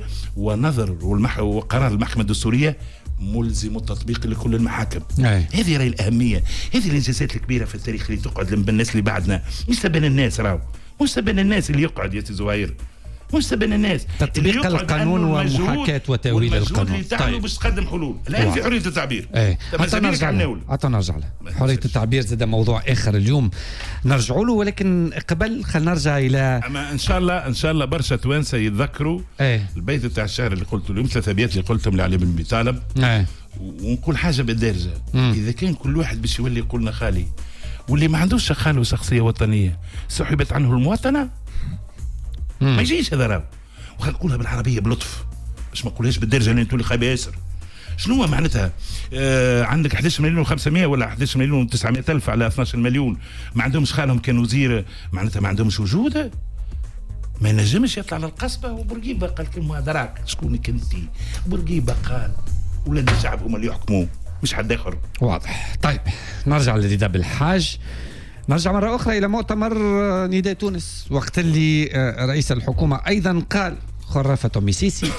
وقرار المحكمه الدستوريه ملزم التطبيق لكل المحاكم. هذه راهي الاهميه، هذه الانجازات الكبيره في التاريخ اللي تقعد بالناس اللي بعدنا، مش تبان الناس راهو مش تبان الناس اللي يقعد يا سي زهير، مش تبان الناس تطبيق القانون ومحاكاة وتأويل القانون. اللي تعملوا باش تقدم حلول الان في حريه التعبير. حتى نرجع له حريه التعبير زاد موضوع اخر اليوم نرجعوا له، ولكن قبل خلينا نرجع الى اما ان شاء الله برشا توانسه يتذكروا البيت تاع الشعر اللي قلته اليوم، 3 ابيات اللي قلتهم لعلي بن ابي طالب. ونقول حاجه بالدارجه، اذا كان كل واحد باش يولي يقولنا خالي واللي ما عندوش خاله شخصيه وطنيه سحبت عنه المواطنه ما يجيش هذا راهو. وخلينا نقولها بالعربيه بلطف باش ما نقولهاش بالدرجه اللي انتم اللي خايبه ياسر. شنو معناتها؟ عندك 11 مليون و500 ولا 11 مليون و900 الف على 12 مليون ما عندهمش خالهم كان وزير، معناتها ما عندهمش وجود، ما ينجمش يطلع للقصبه وبورقيبه قال كلمه دراك شكونك انت؟ بورقيبه قال ولاد الشعب هم اللي يحكموا مش حد اخر. واضح. طيب نرجع لنداء بالحاج، نرجع مرة أخرى إلى مؤتمر نداء تونس، وقت اللي رئيس الحكومة أيضا قال خرافة ميسيسي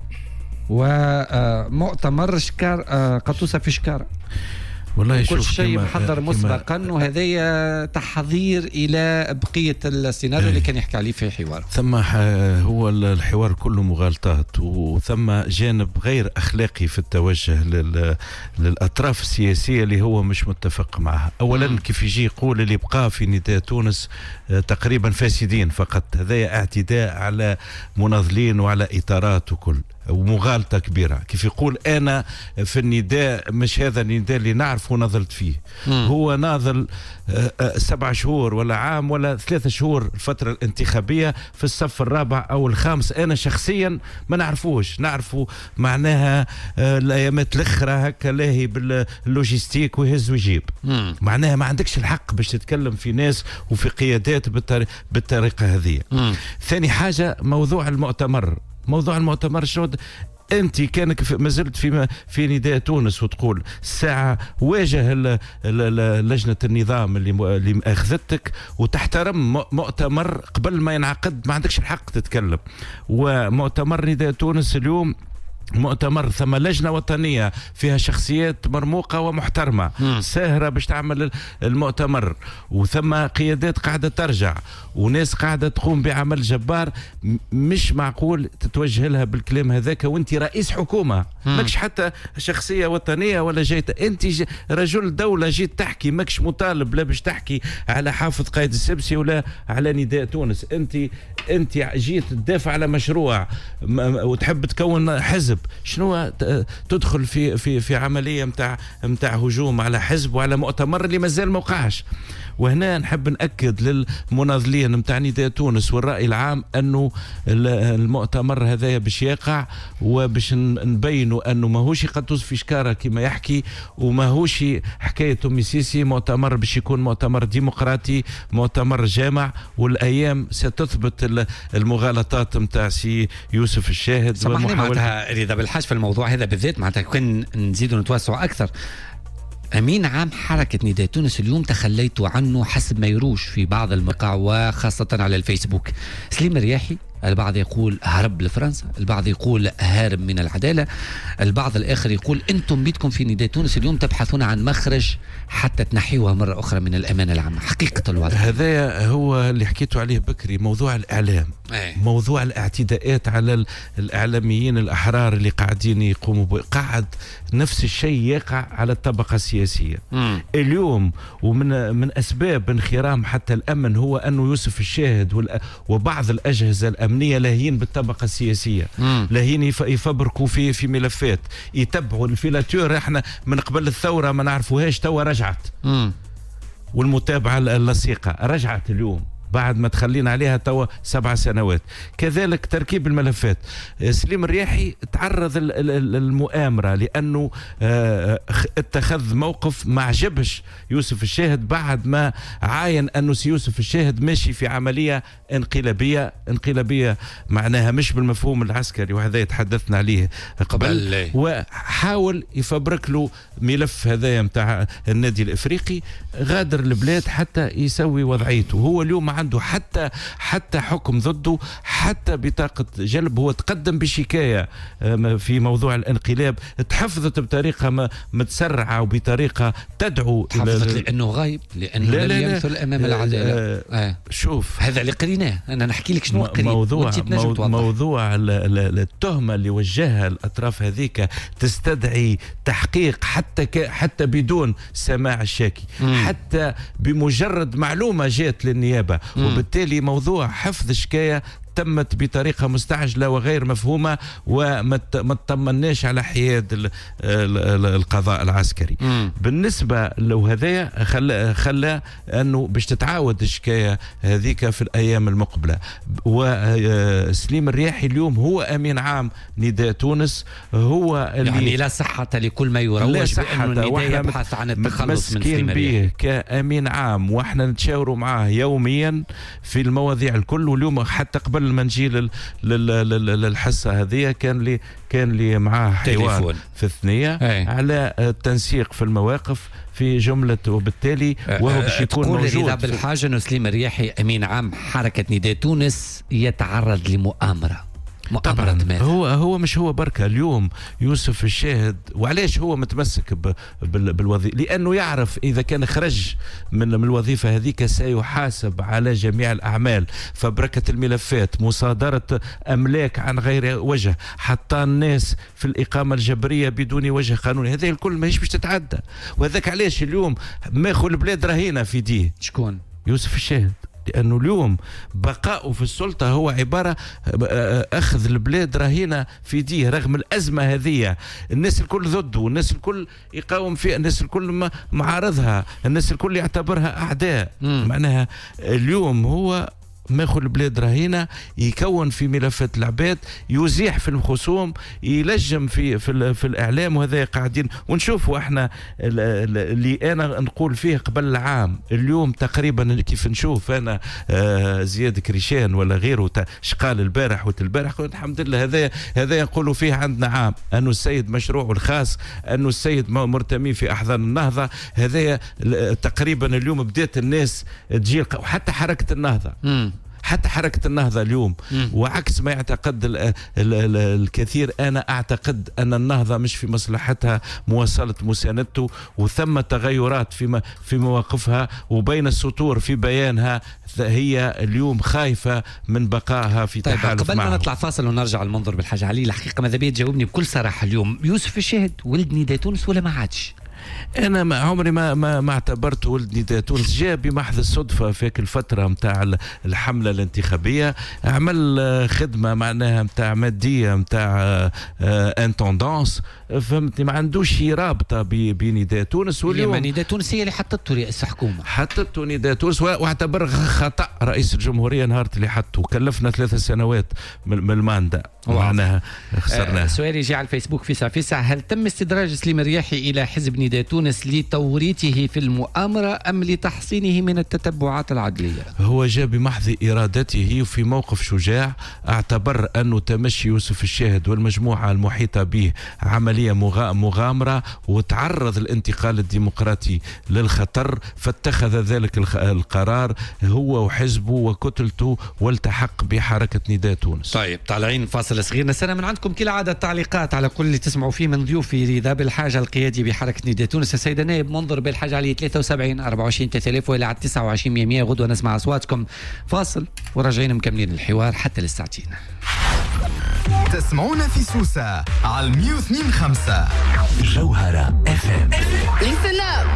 ومؤتمر شكار قطوسة في شكارة. والله كل شيء محضر مسبقا، وهذا تحضير الى بقيه السيناريو اللي كان يحكي عليه في حوار. ثم هو الحوار كله مغالطات، وثم جانب غير اخلاقي في التوجه للاطراف السياسيه اللي هو مش متفق معها. اولا كيف يجي يقول اللي بقى في نداء تونس تقريبا فاسدين فقط، هذا اعتداء على مناضلين وعلى اطارات وكل، ومغالطة كبيرة. كيف يقول أنا في النداء مش هذا النداء اللي نعرف ونظلت فيه، هو ناضل 7 شهور ولا عام ولا 3 شهور الفترة الانتخابية في الصف الرابع أو الخامس. أنا شخصيا ما نعرفوش، نعرفوا معناها الأيامات الأخرى هكا لاهي باللوجيستيك ويهز ويجيب. معناها ما عندكش الحق باش تتكلم في ناس وفي قيادات بالطريقة هذه. ثاني حاجة موضوع المؤتمر شنو انت كانك ما زلت في نداء تونس وتقول ساعه واجه لجنه النظام اللي اخذتك وتحترم مؤتمر قبل ما ينعقد، ما عندكش الحق تتكلم. ومؤتمر نداء تونس اليوم مؤتمر ثم لجنة وطنية فيها شخصيات مرموقة ومحترمة ساهرة باش تعمل المؤتمر، وثم قيادات قاعدة ترجع وناس قاعدة تقوم بعمل جبار. مش معقول تتوجه لها بالكلام هذاك وانت رئيس حكومة، ماكش حتى شخصية وطنية ولا جيت انت رجل دولة جيت تحكي، ماكش مطالب لا باش تحكي على حافظ قايد السبسي ولا على نداء تونس. انت انت جيت تدافع على مشروع وتحب تكون حزب، شنو تدخل في عمليه متاع هجوم على حزب وعلى مؤتمر اللي مازال ما وقعش. وهنا نحب نأكد للمناضلين متاع نداء تونس والرأي العام أنه المؤتمر هذا باش يقع، وباش نبينوا أنه ماهوش قطوس في شكارة كما يحكي، وماهوش حكاية أمي سيسي. مؤتمر باش يكون مؤتمر ديمقراطي، مؤتمر جامع، والأيام ستثبت المغالطات متاع سي يوسف الشاهد. سامحني معناتها إذا بالحاج في الموضوع هذا بالذات معناتها كان نزيدوا نتوسعوا أكثر. أمين عام حركة نداء تونس اليوم تخليتوا عنه حسب ما يروش في بعض المواقع وخاصة على الفيسبوك. سليم الرياحي البعض يقول هرب لفرنسا، البعض يقول هارب من العدالة، البعض الآخر يقول أنتم بيدكم في نداء تونس اليوم تبحثون عن مخرج حتى تنحيوها مرة أخرى من الأمانة العامة. حقيقة الوضع هذا هو اللي حكيتوا عليه بكري، موضوع الإعلام، موضوع الاعتداءات على الإعلاميين الأحرار اللي قاعدين يقوموا قاعد نفس الشيء يقع على الطبقة السياسية اليوم. ومن أسباب انخرام حتى الأمن هو أنه يوسف الشاهد وبعض الأجهزة الأمنية لاهين بالطبقة السياسية، لاهين يفبركوا في ملفات، يتبعوا الفيلاتور. احنا من قبل الثورة ما نعرفوهاش، توا رجعت والمتابعة اللصيقة رجعت اليوم بعد ما تخلينا عليها توا 7 سنوات. كذلك تركيب الملفات. سليم الرياحي تعرض المؤامرة لأنه اتخذ موقف ما عجبش يوسف الشاهد بعد ما عاين أنه يوسف الشاهد ماشي في عملية انقلابية معناها مش بالمفهوم العسكري، وهذا يتحدثنا عليه قبل، وحاول يفبرك له ملف هذايا متاع النادي الإفريقي. غادر البلاد حتى يسوي وضعيته. هو اليوم عنده حتى حكم ضده، حتى بطاقة جلب. هو تقدم بشكاية في موضوع الانقلاب، تحفظت بطريقة متسرعة وبطريقة تدعو تحفظت لأنه غايب، لأنه لم يمثل أمام العدالة. شوف هذا اللي قريناه، أنا نحكي لك شنو قريت. موضوع التهمة اللي وجهها الأطراف هذيك تستدعي تحقيق حتى بدون سماع الشاكي، حتى بمجرد معلومة جات للنيابة. وبالتالي موضوع حفظ شكاية تمت بطريقة مستعجلة وغير مفهومة، وما تطمناش على حياد القضاء العسكري. بالنسبة له هذايا خلى أنه باش تتعاود الشكاية هذيك في الأيام المقبلة. وسليم الرياحي اليوم هو أمين عام نداء تونس، هو اللي يعني لا صحة لكل ما يروج بأنه النداء يبحث عن التخلص من سليم الرياحي كأمين عام، وإحنا نتشاوروا معاه يوميا في المواضيع الكل. واليوم حتى قبل ما نجي للحصة هذه كان لي معاه حوار في الثنية على التنسيق في المواقف في جملة، وبالتالي وهو باش يكون موجود. إذا بالحاجة أنه سليم الرياحي أمين عام حركة نداء تونس يتعرض لمؤامرة. طبعا هو مش هو بركة اليوم يوسف الشاهد. وعلاش هو متمسك بالوظيفة؟ لأنه يعرف إذا كان خرج من الوظيفة هذيك سيحاسب على جميع الأعمال، فبركة الملفات، مصادرة أملاك عن غير وجه، حتى الناس في الإقامة الجبرية بدون وجه قانوني، هذا الكل ما باش تتعدى. وهذاك علاش اليوم ماخذ البلاد رهينة في ديه. شكون؟ يوسف الشاهد. لأنه اليوم بقاؤه في السلطة هو عبارة أخذ البلاد رهينة في ديه رغم الأزمة هذه. الناس الكل ضده، الناس الكل يقاوم فيها، الناس الكل معارضها، الناس الكل يعتبرها أعداء. معناها اليوم هو ماخذ البلاد رهينة، يكون في ملفات العباد، يزيح في الخصوم، يلجم في الإعلام. وهذا قاعدين ونشوفوا احنا اللي أنا نقول فيه قبل العام. اليوم تقريبا كيف نشوف أنا زياد كريشان ولا غيره شقال البارح والبارح، الحمد لله هذا يقولوا فيه عندنا عام أنه السيد مشروعه الخاص، أنه السيد مرتمي في أحضان النهضة. هذا تقريبا اليوم بدأت الناس تجي، وحتى حركة النهضة حتى حركة النهضة اليوم. وعكس ما يعتقد الكثير، أنا أعتقد أن النهضة مش في مصلحتها مواصلة مساندته، وثم تغيرات في مواقفها وبين السطور في بيانها. هي اليوم خايفة من بقائها في تحالف قبل ما نطلع فاصل ونرجع المنظر بالحاجة علي، الحقيقة ماذا بيا تجاوبني بكل صراحة. اليوم يوسف الشاهد ولد نداء تونس ولا ما عادش؟ انا ما عمري ما اعتبرت ولد نداء تونس. جاء بمحض الصدفه في الفتره نتاع الحمله الانتخابيه، عمل خدمه معناها نتاع ماديه نتاع انتوندونس، فهمتني، ما عندوش رابطه بنداء تونس. واليوم نداء تونس هي اللي حطته رئيس حكومه، حطته نداء تونس، واعتبر خطا رئيس الجمهوريه نهار اللي حطه، كلفنا 3 سنوات من الماندا معناها خسرناه. سؤال يجي على الفيسبوك فيسع هل تم استدراج سليم الرياحي الى حزب نداء تونس لتوريطه في المؤامره ام لتحصينه من التتبعات العدليه؟ هو جاء بمحض ارادته وفي موقف شجاع، اعتبر انه تمشي يوسف الشاهد والمجموعه المحيطه به عمليه مغامره، وتعرض الانتقال الديمقراطي للخطر، فاتخذ ذلك القرار هو وحزبه وكتلته والتحق بحركه نداء تونس. طيب طالعين فاصل صغير، نستنى من عندكم كالعاده التعليقات على كل اللي تسمعوا فيه من ضيوفي. رضا بالحاجه القيادي بحركه نداء تونس، السيده نائب منظر بالحاجه علي 73 24 3000 والى على 29 100. غدوه نسمع اصواتكم. فاصل وراجعين مكملين الحوار حتى للساعتين. تسمعونا في سوسة على 102.5 جوهرة FM. Listen up.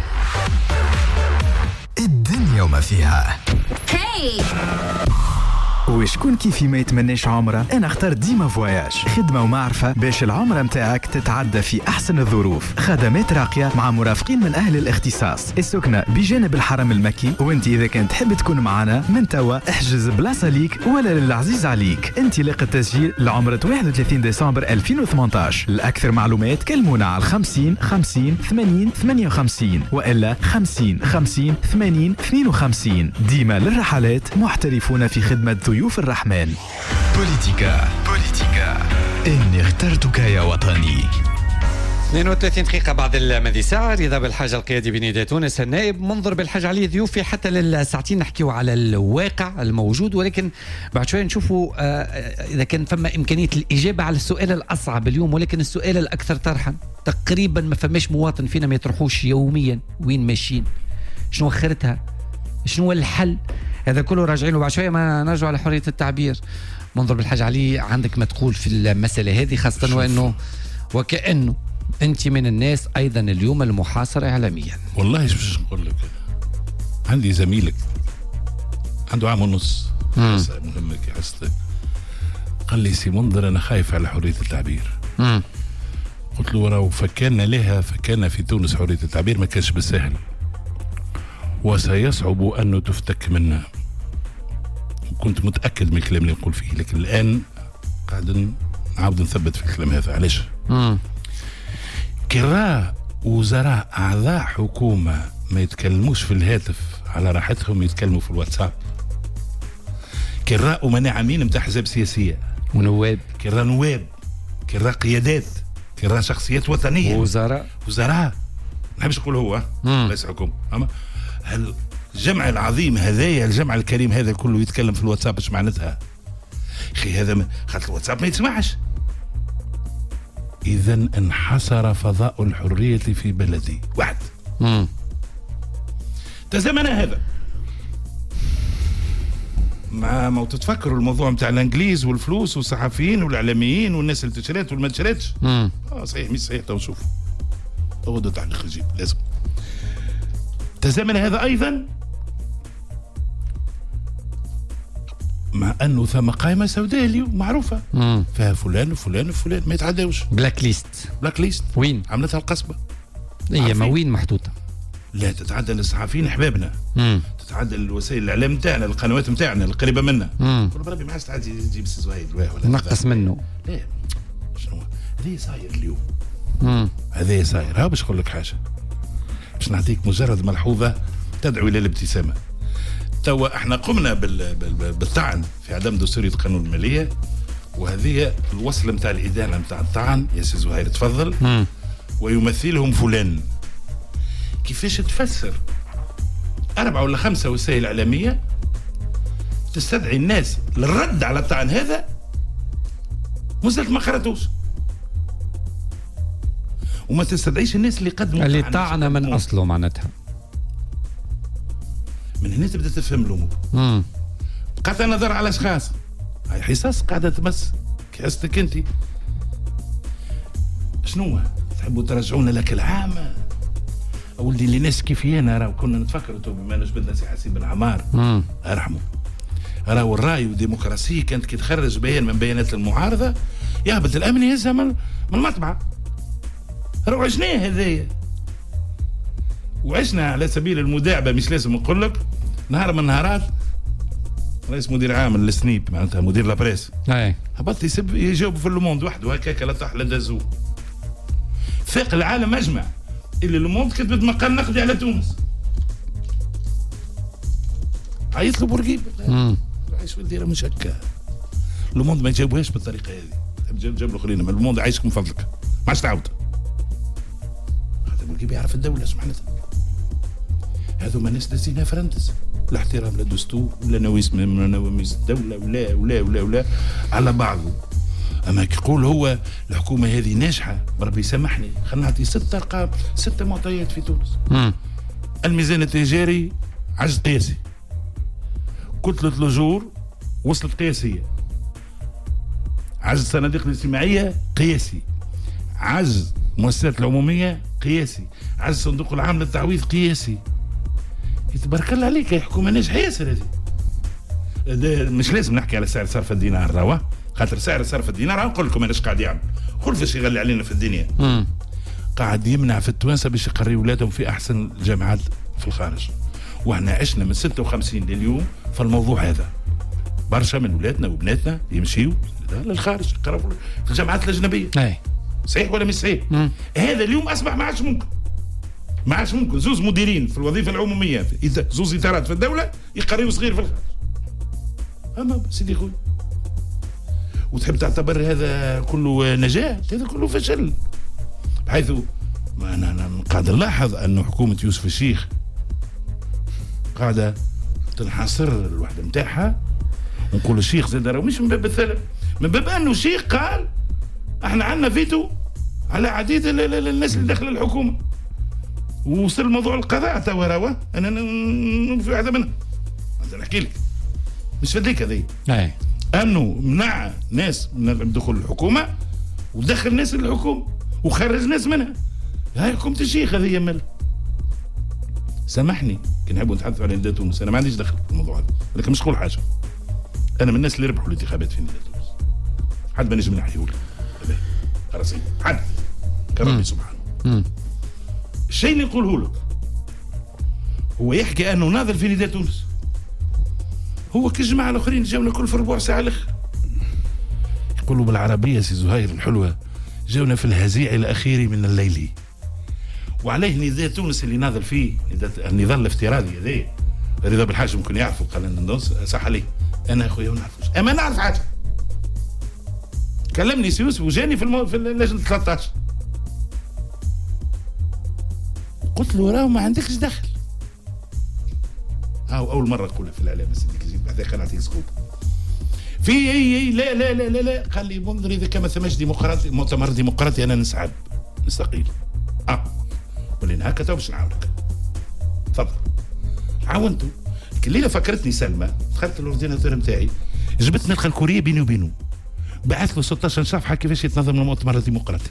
الدنيا وما فيها. Hey. وشكون كيفي ما يتمناش عمره؟ انا اختار ديما فواياج، خدمه ومعرفه باش العمره متاعك تتعدى في احسن الظروف، خدمات راقيه مع مرافقين من اهل الاختصاص، السكنه بجانب الحرم المكي. وانت اذا كنت تحب تكون معنا من توا احجز بلاصه ليك ولا للعزيز عليك. انطلاق التسجيل لعمره 31 ديسمبر 2018. لاكثر معلومات كلمونا على 50 50 80 58 والا 50 50 80 52. ديما للرحلات محترفون في خدمه ضيوف الرحمن. بوليتيكا إني اخترتك يا وطني. 32 دقيقة بعد الماضي ساعة. رضا بالحاجة القيادي بنداء تونس، النائب منظر بالحاجة علي ضيوفي حتى للساعتين نحكيو على الواقع الموجود، ولكن بعد شوية نشوفوا إذا كان فما إمكانية الإجابة على السؤال الأصعب اليوم، ولكن السؤال الأكثر طرحا. تقريبا ما فماش مواطن فينا ما يطرحوش يوميا وين ماشيين، شنو آخرتها، شنو الحل. هذا كله راجعين له بعد شويه. ما نرجع على حريه التعبير. منظر بالحاجه علي، عندك ما تقول في المساله هذه، خاصه وانه وكانه انت من الناس ايضا اليوم المحاصره اعلاميا. والله باش نقول لك، عندي زميلك عنده عام ونص، مهمه كي حسيت، قال لي سي منظر انا خايف على حريه التعبير. قلت له راهو فكان في تونس حريه التعبير ما كانش بالسهل، وسيصعب أن تفتك منا. كنت متأكد من الكلام اللي نقول فيه، لكن الآن قاعد نعاود نثبت في الكلام هذا. علاش؟ كرا وزراء أعضاء حكومة ما يتكلموش في الهاتف على راحتهم، يتكلموا في الواتساب. كرا ومناعمين متاع أحزاب سياسية ونواب، كرا نواب، كرا قيادات، كرا شخصيات وطنية، وزراء ما نحبش نقول هو رئيس حكومة، أما الجمع العظيم هذايا، الجمع الكريم هذا كله يتكلم في الواتساب. ايش معناتها؟ اخي هذا خاطر الواتساب ما يتسمعش. اذا انحصر فضاء الحريه في بلدي واحد. تزمنا هذا ما تتفكروا الموضوع بتاع الانجليز والفلوس والصحفيين والاعلاميين والناس اللي تشريت والما تشريتش. صحيح مش صحيح. تو نشوف غدوه تاع الخجيب لازم. تزامن هذا أيضا مع أنه ثم قائمة سوداء اليوم معروفة فيها فلان وفلان وفلان ما يتعداوش. بلاك ليست وين عملتها القصبة؟ هي ما وين محطوطة؟ لا تتعدى للصحفيين احبابنا، تتعدى للوسائل الاعلام نتاعنا، القنوات نتاعنا القريبه منا. بربي ما عادش تعدي تجيب سي زهيد ولا نقص منه. لا شنو هذا صاير اليوم. هذا صاير. ها باش نقول لك حاجه، باش نعطيك مجرد ملحوظه تدعو الى الابتسامه. توا احنا قمنا بالطعن في عدم دستوريه قانون الماليه، وهذه الوصله نتاع الادانه نتاع الطعن يا سي زهير تفضل. ويمثلهم فلان. كيفاش تفسر 4 ولا 5 وسائل اعلاميه تستدعي الناس للرد على الطعن هذا وزلت ما قراتوش، وما تستدعيش الناس اللي قدموا اللي طعن من اصله معناتها. من هنا تبدا تفهم الامور. قطع النظر على اشخاص، هاي حصص قاعده تمس كاستك انت. شنو تحبوا ترجعونا لك العامه ولدي اللي ناس كيفي انا راهو كنا نتفكروا بما نجبدنا سي حسين بن عمار ارحمه، راهو الراي والديمقراطيه كانت كي تخرج بيان من بيانات المعارضه يهبط الامن يهزها من المطبعه. راهو عشناه هذايا، وعشنا على سبيل المداعبه، مش لازم نقول لك نهار من النهارات رئيس مدير عام للسنيب معناتها مدير لابريس هبط يسب يجاوب في لوموند وحده هكاك لا طاح لا دازو. فاق العالم اجمع اللي لوموند كتبت مقال نقدي على تونس. عيط له بورقيبه عايش ولدي راه مش هكا. لوموند ما يجاوبهاش بالطريقه هذه، جاب له خلينا لوموند عايشك من فضلك ما عادش تعاود. هذا بورقيبه يعرف الدوله اش معناتها. هذوما ناس دازينها فرنتس، لا احترام لا دستور ولا نواميس الدوله ولا ولا ولا ولا على بعضه. اما كيقول هو الحكومه هذه ناجحه بربي يسامحني، خلينا نعطي 6 ارقام 6 معطيات في تونس. الميزان التجاري عجز قياسي، كتله الاجور وصلت قياسيه، عجز الصناديق الاجتماعيه قياسي، عجز المؤسسات العموميه قياسي، عجز الصندوق العام للتعويض قياسي. تبارك الله عليك يا حكومه ناجحه ياسر هذه. مش لازم نحكي على سعر صرف الدينار راهو، خاطر سعر صرف الدينار نقول لكم انا ايش قاعد يعمل، قول فاش يغلي علينا في الدنيا. قاعد يمنع في التوانسه باش يقريوا اولادهم في احسن الجامعات في الخارج، واحنا عشنا من 56 لليوم فالموضوع هذا. برشا من ولادنا وبناتنا يمشيوا للخارج يقراوا في الجامعات الاجنبيه. صحيح ولا مش صحيح؟ هذا اليوم اصبح ما عادش ممكن. ما عادش ممكن زوز مديرين في الوظيفه العموميه زوز اطارات في الدوله يقريوا صغير في الخارج. اما سيدي خويا وتحب تعتبر هذا كله نجاح؟ هذا كله فشل. بحيث انا قاعد نلاحظ انه حكومه يوسف الشيخ قاعده تنحصر الوحده نتاعها، ونقول الشيخ زاد راه مش من باب الثلب، من باب انه الشيخ قال احنا عندنا فيتو على عديد الناس اللي داخل الحكومه. ووصل موضوع القضاء توا راهو انا في واحده منها نحكي لك مش فديك هذه انه منع ناس من دخول الحكومه ودخل ناس للحكومه وخرج ناس منها. هاي حكومه الشيخ هذه يمل. سامحني كي نحبوا نتحدثوا على نداء تونس انا ما عنديش دخل في الموضوع هذا، لكن مش نقول حاجه. انا من الناس اللي ربحوا الانتخابات في نداء تونس، حد ما نجم نحيهولي خلاص حد كرمني سبحانه. الشيء اللي نقوله لك هو يحكي انه ناظر في نداء تونس، هو كالجماعه الاخرين جاونا كل في ربع ساعه الاخر يقولوا بالعربيه سي زهير الحلوه جاونا في الهزيع الاخير من الليل. وعليه نداء تونس اللي ناظر فيه النضال الافتراضي هذايا. رضا بالحاج ممكن يعرفوا قال الناس صح عليه، انا اخويا ما نعرفوش اما نعرف حاجه. كلمني سي يوسف وجاني في اللجنه 13 قلت له راه ما عندكش دخل. هاو اول مره تقولها في الاعلام سيدي بعد ذاك نعطيك سكوب في اي لا لا لا لا لا قال لي منظر اذا كان ما ثماش ديمقراطي مؤتمر ديمقراطي انا نسحب نستقيل. ولين هكا تو باش نعاونك. تفضل عاونته. الليله فكرتني سلمى دخلت الاورديناتور نتاعي جبت نلقى الكوريه بيني وبينه بعث له 16 صفحه كيفاش يتنظم المؤتمر الديمقراطي.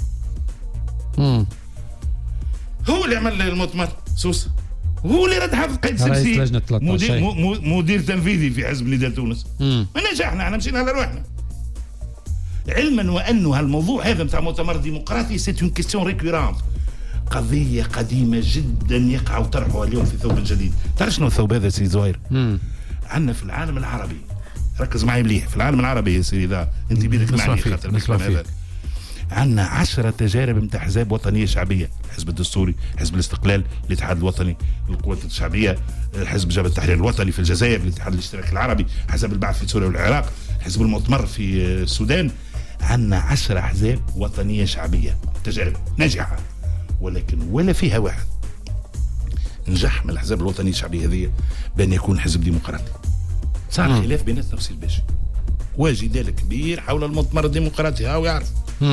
هو اللي عمل المؤتمر سوسه، هو اللي رد حافظ قيد سمسي مدير تنفيذي في حزب نداء تونس. ما نجحنا احنا مشينا على روحنا. علما وانه هالموضوع هذا نتاع مؤتمر ديمقراطي سيت اون كيستيون ريكورونت، قضيه قديمه جدا يقع طرحها اليوم في ثوب جديد. تعرف شنو الثوب هذا سي زهير؟ عندنا في العالم العربي، ركز معي مليح، في العالم العربي يا سيدي اذا انت بيدك معني خاطر الكلام هذا. عندنا 10 تجارب نتاع احزاب وطنيه شعبيه، الحزب الدستوري، حزب الاستقلال، الاتحاد الوطني للقوات الشعبيه، حزب جبهه التحرير الوطني في الجزائر، الاتحاد الاشتراكي العربي، حزب البعث في سوريا والعراق، حزب المؤتمر في السودان. عندنا 10 احزاب وطنيه شعبيه تجارب ناجحه، ولكن ولا فيها واحد نجح من الاحزاب الوطنيه الشعبيه هذه بان يكون حزب ديمقراطي. صار خلاف بيناتنا وسيل باشا وجدال كبير حول المؤتمر الديمقراطي. هاو يعرف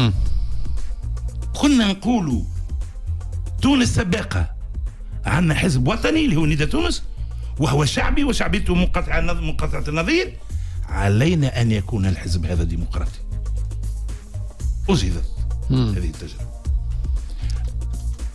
كنا نقولوا تونس سباقه، عندنا حزب وطني اللي هو نداء تونس وهو شعبي وشعبيته منقطعه النظير، علينا ان يكون الحزب هذا ديمقراطي. أجهزت هذه التجربه.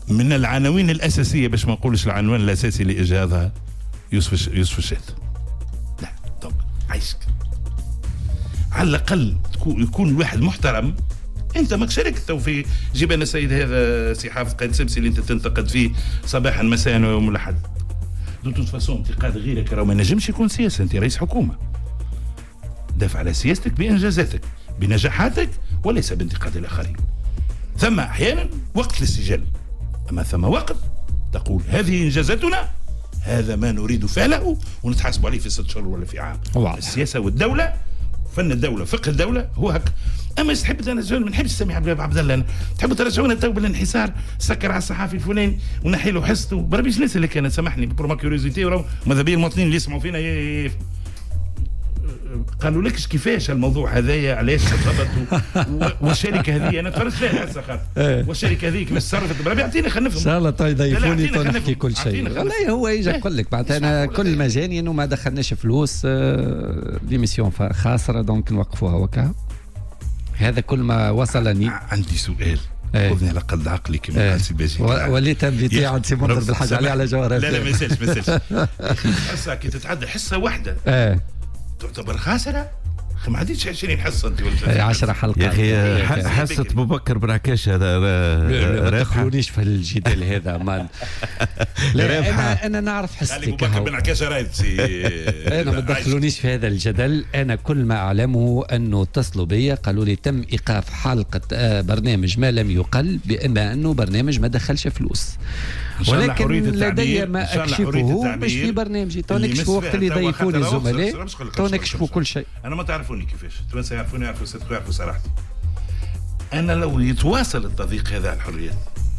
من العناوين الاساسيه باش ما نقولش العنوان الاساسي لاجهاضها يوسف الشات. لا دونك عايشك على الاقل يكون الواحد محترم. انت ماك شاركت تو في جبال السيد هذا سي حافظ قايد سمسي اللي انت تنتقد فيه صباحا مساء ويوم الاحد. دو توت فاسون انتقاد غيرك راه ما نجمش يكون سياسه. انت رئيس حكومه، دافع على سياستك بانجازاتك بنجاحاتك وليس بانتقاد الاخرين. ثم احيانا وقت الاستجابه، اما ثم وقت تقول هذه انجازاتنا، هذا ما نريد فعله ونتحاسب عليه في 6 شهور ولا في عام. السياسه والدوله، فن الدوله، فقه الدوله هو هكا. اما تحب ترجعون، ما نحبش سامي عبد الله، تحبوا ترجعونا تو بالانحسار، سكر على الصحافي الفلاني ونحي له حصته. بربيش الناس اللي كانت سامحني بروما كيوريزيتي ماذا بيا المواطنين اللي يسمعوا فينا قالوا لكش كيفاش الموضوع هذايا علاش ارتبط والشركه هذه انا تفرجت فيها هسه خاطر والشركه هذه كيفاش تصرفت. بربي اعطيني خلينا ان شاء الله يضيفوني نحكي كل شيء. والله هو يجي يقول لك بعد انا كل ما جاني انه ما دخلناش فلوس ليميسيون خاسره دونك نوقفوها وكا. هذا كل ما وصلني. عندي سؤال خذني على قد عقلي كما قال سي باجي وليت انفيتي عند سي منظر بالحاجه عليه على جوهر. لا ما يسالش حصه كي تتعدى حصه واحده تعتبر خاسره. ما عديتش 20 حصه انت ولا 10 حلقات يا اخي. حصه ابو بكر برعكاش هذا ما تدخلونيش في الجدال هذا مان. لا انا نعرف حصتي ابو بكر برعكاش رايتي. انا ما تدخلونيش في هذا الجدل. انا كل ما اعلمه انه اتصلوا بي قالوا لي تم ايقاف حلقه برنامج ما لم يقل بما انه برنامج ما دخلش فلوس، ولكن لدي ما اكشفه مش في برنامجي. تو نكشفوا وقت اللي يضيفوني الزملاء، تو نكشفوا كل شيء. انا ما تعرفوني كيفاش التوانسه يعرفوني، يعرفوا صدقوا، يعرفوا صراحتي. انا لو يتواصل التضييق هذا على الحريات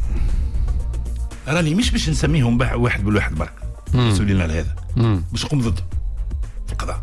راني مش باش نسميهم واحد بالواحد برك مسؤولين على هذا، باش نقوم ضدهم في القضاء.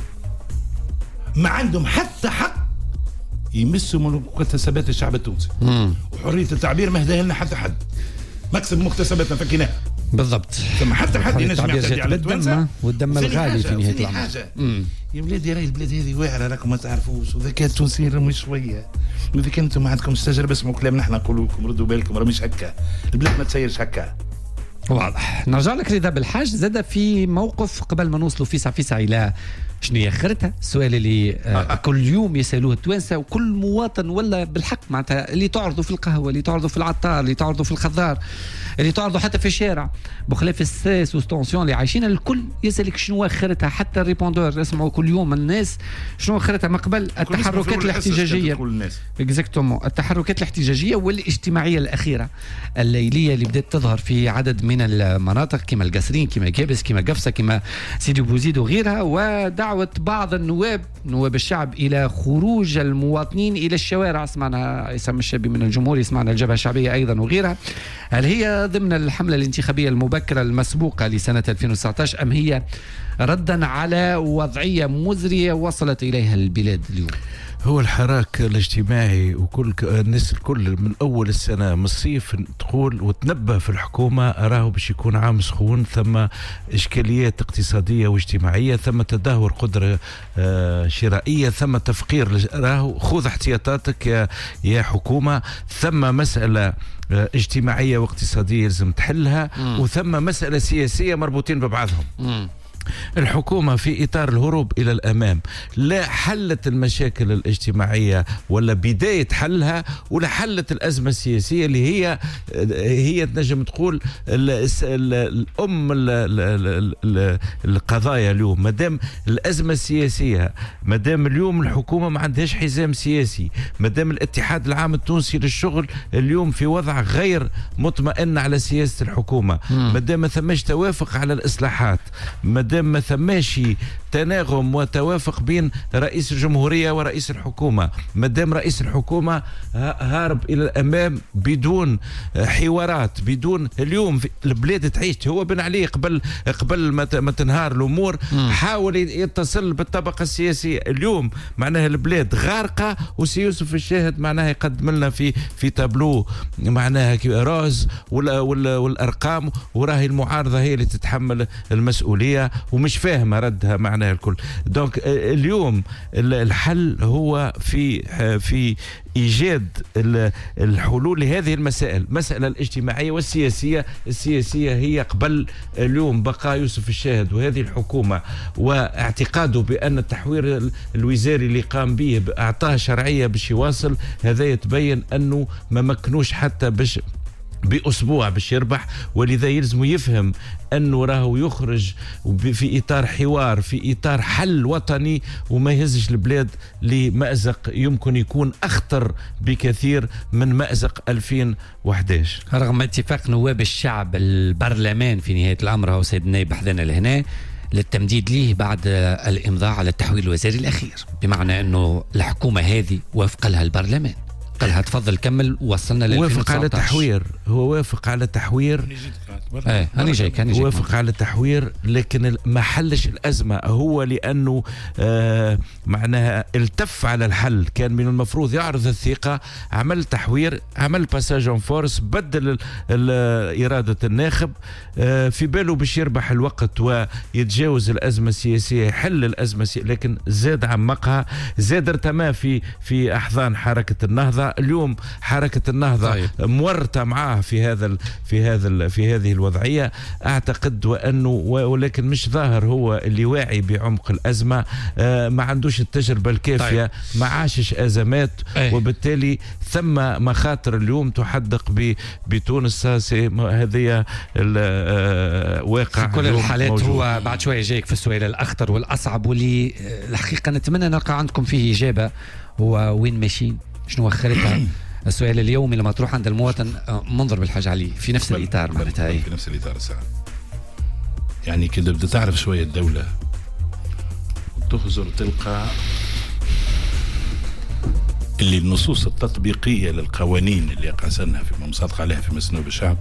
ما عندهم حتى حق يمسوا من مكتسبات الشعب التونسي وحريه التعبير ما هداها لنا حتى حد. مكسب مكتسباتنا فكيناها بالضبط. ثم حتى حد ينجم يعتدي على التوانسه والدم الغالي في نهايه الامر. يا ولادي راهي البلاد هذه واعره راكم ما تعرفوش، والذكاء التونسي راهو شويه. اذا كنتم ما عندكمش تجربه اسمعوا كلامنا احنا نقولوا لكم، ردوا بالكم راه مش هكا، البلاد ما تسيرش هكا. واضح. نرجع لك رضا بالحاج زاد في موقف قبل ما نوصلوا فيسع الى شنو هي اخرتها. السؤال اللي كل يوم يسالوه التوانسه وكل مواطن ولا بالحق معناتها اللي تعرضوا في القهوه، اللي تعرضوا في العطار، اللي تعرضوا في الخضار، اللي تعرضوا حتى في الشارع، بخلاف الستريس والتونسيون اللي عايشينها، الكل يسالك شنو اخرتها. حتى الريبوندور يسمعوا كل يوم الناس شنو اخرتها من قبل التحركات الاحتجاجيه. اكزاكتومون التحركات الاحتجاجيه والاجتماعيه الاخيره الليليه اللي بدات تظهر في عدد من المناطق كما القصرين كما كابس كما قفصه كما سيدي بوزيد وغيرها، ودعوه بعض نواب الشعب الى خروج المواطنين الى الشوارع. سمعنا عصام الشابي من الجمهور، يسمعنا الجبهه الشعبيه ايضا وغيرها. هل هي ضمن الحمله الانتخابيه المبكره المسبوقه لسنه 2019 ام هي ردا على وضعيه مزريه وصلت اليها البلاد اليوم؟ هو الحراك الاجتماعي وكل الناس الكل من اول السنه من الصيف تقول وتنبه في الحكومه راهو باش يكون عام سخون، ثم اشكاليات اقتصاديه واجتماعيه، ثم تدهور قدره شرائيه، ثم تفقير، راهو خذ احتياطاتك يا حكومه، ثم مساله اجتماعيه واقتصاديه لازم تحلها، وثم مساله سياسيه مربوطين ببعضهم. الحكومة في إطار الهروب إلى الأمام لا حلت المشاكل الاجتماعية ولا بداية حلها، ولا حلت الأزمة السياسية اللي هي تنجم تقول الأم القضايا اليوم. مادام الأزمة السياسية، مادام اليوم الحكومة ما عندهاش حزام سياسي، مادام الاتحاد العام التونسي للشغل اليوم في وضع غير مطمئن على سياسة الحكومة، مادام ما ثماش توافق على الإصلاحات، مادام ما ثماش تناغم وتوافق بين رئيس الجمهورية ورئيس الحكومة، مادام رئيس الحكومة هارب إلى الأمام بدون حوارات، بدون اليوم البلاد تعيش. هو بن علي قبل ما تنهار الأمور حاول يتصل بالطبقة السياسية. اليوم معناها البلاد غارقة، وسي يوسف الشاهد معناها يقدم لنا في تابلو معناها روز والأرقام، وراهي المعارضة هي اللي تتحمل المسؤولية. ومش فاهمه ردها معناها الكل. دونك اليوم الحل هو في ايجاد الحلول لهذه المسائل، المساله الاجتماعيه والسياسيه. السياسيه هي قبل اليوم بقاء يوسف الشاهد وهذه الحكومه واعتقاده بان التحوير الوزاري اللي قام به اعطاه شرعيه باش يواصل، هذا يتبين انه ما مكنوش حتى باش بأسبوع باش يربح، ولذا يلزم يفهم أنه راهو يخرج في إطار حوار، في إطار حل وطني، وما يهزش البلاد لمأزق يمكن يكون أخطر بكثير من مأزق 2011. رغم اتفاق نواب الشعب البرلمان في نهاية الأمر، هو سيد النائب حدنا لهنا للتمديد ليه بعد الإمضاء على التحويل الوزاري الأخير، بمعنى أنه الحكومة هذه وافق لها البرلمان، قالها تفضل كمل، وصلنا ل 2019. وافق على تحوير، هو وافق على تحوير. أنا جايك وافق على تحوير، لكن ما حلش الأزمة هو لأنه معناها التف على الحل. كان من المفروض يعرض الثقة، عمل تحوير، عمل باساج اون فورس، بدل إرادة الناخب في باله باش يربح الوقت ويتجاوز الأزمة السياسية، يحل الأزمة السياسية، لكن زاد عمقها، زاد ارتمى في أحضان حركة النهضة. اليوم حركة النهضة مورطة معاه في هذه الوضعية أعتقد، ولكن مش ظاهر هو اللي واعي بعمق الأزمة، ما عندوش التجربة الكافية، ما عاشش أزمات، وبالتالي ثم مخاطر اليوم تحدق بتونس. هذه الواقع في كل الحالات موجود. هو بعد شوية جايك في السؤال الأخطر والأصعب، واللي الحقيقة نتمنى نلقى عندكم فيه إجابة، هو وين ماشيين، شنو اخرتها؟ السؤال اليومي لما تروح عند المواطن منظر بالحاج علي في نفس الاطار معناتها في نفس الاطار الساعه. يعني كده بدك تعرف شويه الدوله وتخزر تلقى اللي النصوص التطبيقيه للقوانين اللي قاسنها في مصادقه عليها في مسنوب الشعب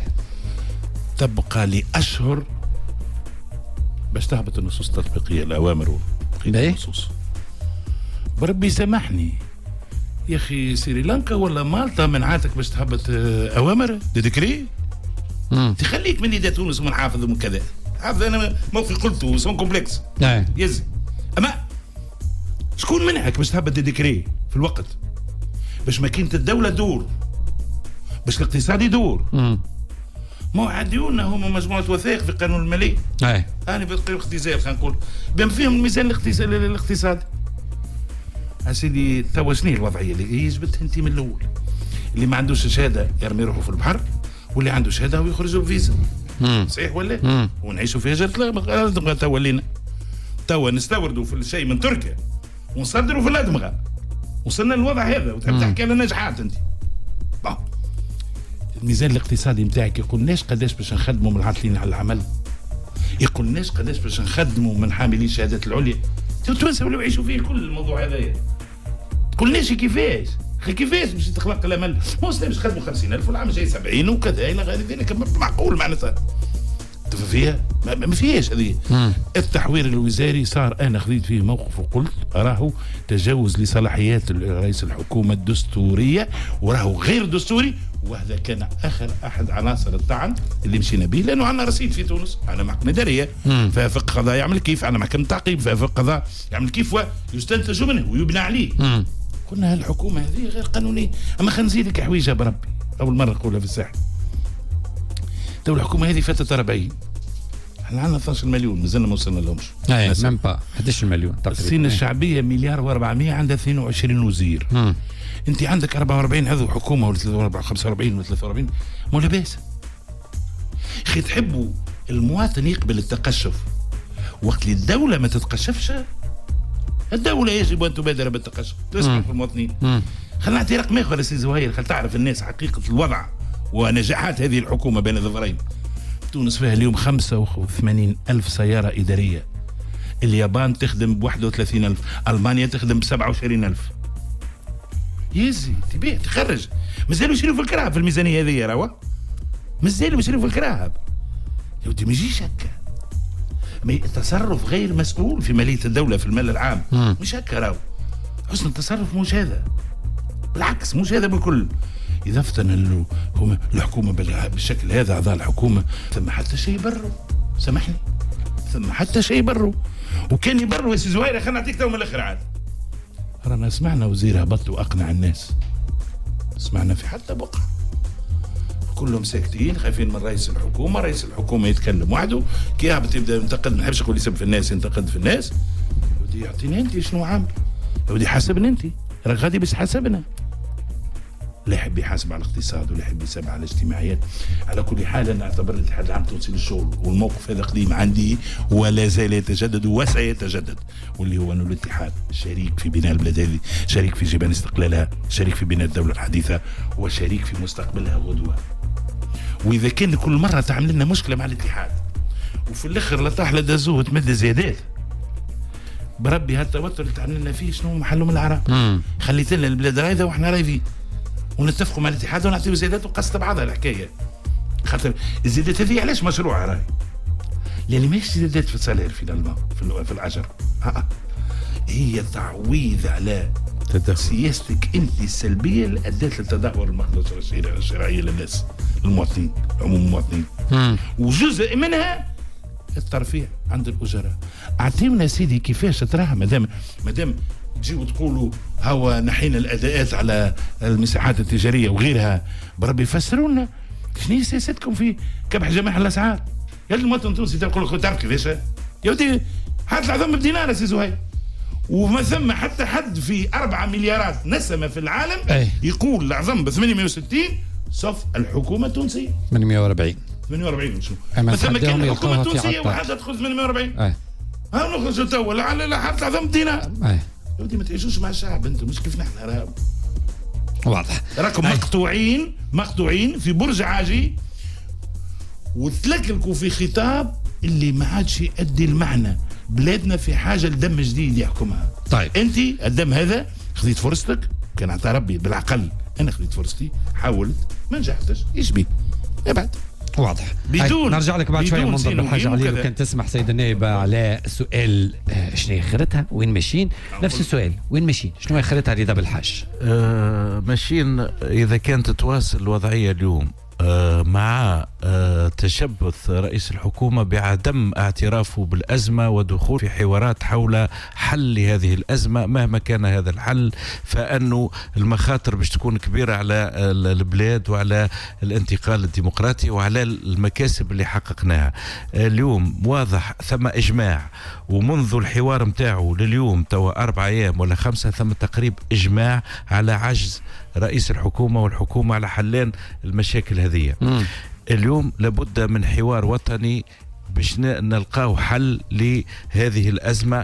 تبقى لاشهر باش تهبط النصوص التطبيقيه، الاوامر والنصوص. بربي سامحني يا اخي، سريلانكا ولا مالطا منعاتك باش تهبط اوامر ديكري؟ تخليك من يد تونس ومن حافظ ومن كذا. حافظ انا موقفي قلته سون كومبلكس يزي، اما شكون منعك باش تهبط ديكري في الوقت باش ماكينة الدولة دور، باش الاقتصاد يدور؟ موعدونا هما مجموعة وثائق في القانون المالي. انا في الاختزال خلينا نقول بما فيهم الميزان الاقتصادي. اسيدي توا شنو الوضعيه اللي يجبت انت من الاول؟ اللي ما عندوش شهاده يرمي روحه في البحر، واللي عنده شهاده ويخرجوا بفيزا. صحيح ولا؟ ونعيشوا في هجره. توا نستوردوا في الشيء من تركيا ونصدروا في الادمغه. وصلنا للوضع هذا وتحب تحكي على نجاحات انت. الميزان الاقتصادي نتاعك يقولناش قداش باش نخدموا من العاطلين على العمل، يقولناش قداش باش نخدموا من حاملين الشهادات العليا. التوانسه ولاو يعيشوا فيه كل الموضوع هذايا. تقولناش كيفاش باش تخلق الامل؟ مو باش يخدموا 50,000 والعام جاي 70 وكذا الى غير ذلك، معقول معناتها فيها ما فيهاش هذه. التحوير الوزاري صار انا خذيت فيه موقف وقلت راهو تجاوز لصلاحيات رئيس الحكومه الدستوريه، وراهو غير دستوري، وهذا كان اخر احد عناصر الطعن اللي مشينا به، لانه عندنا رصيد في تونس، عندنا محكمه اداريه فيها فقه قضاء يعمل كيف، عندنا محكمه تعقيب فيها فقه قضاء يعمل كيف ويستنتج منه ويبنى عليه. قلنا هالحكومه هذه غير قانونيه. اما خلينا نزيدك حويجه بربي، اول مره نقولها في الساحل. تو الحكومه هذه فاتت 40، احنا عندنا 12 مليون مازلنا ما وصلنا لهمش. ميم با 11 مليون تقريبا. السنه الشعبيه مليار و400 عندها 22 وزير. انت عندك 44 عضو حكومه ولا 45 ولا 43 مو لاباس. اخي تحبوا المواطن يقبل التقشف وقت اللي الدوله ما تتقشفش؟ الدوله يجب ان تبادر بالتقشف، تسمع في المواطنين. خلينا نعطي رقم اخر يا سي زهير، خل تعرف الناس حقيقه الوضع ونجاحات هذه الحكومه بين الظفرين. تونس فيها اليوم 85,000 سياره اداريه، اليابان تخدم ب 31,000، المانيا تخدم ب 27,000. يزي تبيع تخرج، مازالوا يشريوا في الكراهب في الميزانيه هذه راهو، مازالوا يشريوا في الكراهب. يا ودي ما يجيش هكا، التصرف غير مسؤول في ماليه الدوله في المال العام. مش هكا راهو، حسن التصرف مش هذا، بالعكس مش هذا بالكل. اذا فتن الحكومه بالشكل هذا، اعضاء الحكومه ثم حتى شيء يبروا، سامحني ثم حتى شيء بروا، وكان يبروا يا سي زهير. خلينا نعطيك تو من الاخر عاد. رانا سمعنا وزير هبط واقنع الناس، سمعنا في حتى بقعه كلهم ساكتين خايفين من رئيس الحكومه. رئيس الحكومه يتكلم وحده، كي يهبط يبدا ينتقد. ما نحبش نقول يسب في الناس، ينتقد في الناس. ودي يعطيني انت شنو عامل، ودي حاسبني انت، راك غادي بس حاسبنا. لا يحب يحاسب على الاقتصاد ولا يحب يحاسب على الاجتماعيات. على كل حال انا اعتبر الاتحاد العام التونسي للشغل والموقف هذا قديم عندي ولا زال يتجدد وسيتجدد، واللي هو انه الاتحاد شريك في بناء البلاد هذه، شريك في جبان استقلالها، شريك في بناء الدوله الحديثه، وشريك في مستقبلها غدوه. واذا كان كل مره تعمل لنا مشكله مع الاتحاد وفي الاخر لا طاح لا دازوه وتمد زيادات، بربي هالتوتر اللي تعمل لنا فيه شنو محله من العراق؟ خليت لنا البلاد رايده واحنا رايدين ونتفقوا مع الاتحاد ونعطيو زيادات وقصت بعضها الحكايه. خاطر الزيادات هذه علاش مشروع راهي؟ لان ماهيش زيادات في السالير في الاجر، هي تعويض على سياستك انت السلبيه اللي ادت لتدهور المخلص الشرعيه للناس، للمواطنين، عموم المواطنين. وجزء منها الترفيه عند الاجراء. اعطيونا سيدي كيفاش تراها، مادام تجيو تقولوا هو نحينا الاداءات على المساحات التجاريه وغيرها، بربي يفسروا لنا شنو هي سياستكم في كبح جميع الاسعار. يا المواطن التونسي تقول لك تعرف كيفاش يا ودي حاط العظم بدينار يا سي زهير، وما ثم حتى حد في 4 مليارات نسمه في العالم يقول العظم ب 68 صف الحكومه التونسيه 48 شنو؟ ما ثم كان الحكومه التونسيه وحدها تدخل 48. ها نخرجوا توا لا حط العظم بدينار. يا ودي ما تعيشوش مع الشعب انتم، مش كيف نحن راهو. واضح راكم مقطوعين في برج عاجي وتلكلكوا في خطاب اللي ما عادش يؤدي المعنى. بلادنا في حاجه لدم جديد يحكمها. طيب انت الدم هذا خذيت فرصتك، كان عطى ربي بالعقل، انا خذيت فرصتي، حاولت ما نجحتش، ايش بي ابعد. واضح. بدون نرجع لك بعد شويه منظر بالحاجه علي، لو كان تسمح سيد النائب على سؤال شنو هي اخرتها، وين ماشيين؟ نفس السؤال، وين ماشيين؟ شنو هي اخرتها رضا بالحاج؟ ماشيين اذا كانت تواصل الوضعيه اليوم مع تشبث رئيس الحكومة بعدم اعترافه بالأزمة ودخول في حوارات حول حل هذه الأزمة مهما كان هذا الحل، فأنه المخاطر باش تكون كبيرة على البلاد وعلى الانتقال الديمقراطي وعلى المكاسب اللي حققناها. اليوم واضح ثم إجماع، ومنذ الحوار متاعه لليوم توا 4 أيام ولا 5 ثم تقريب إجماع على عجز رئيس الحكومة والحكومة على حلين المشاكل هذه. اليوم لابد من حوار وطني باش نلقاو حل لهذه الأزمة.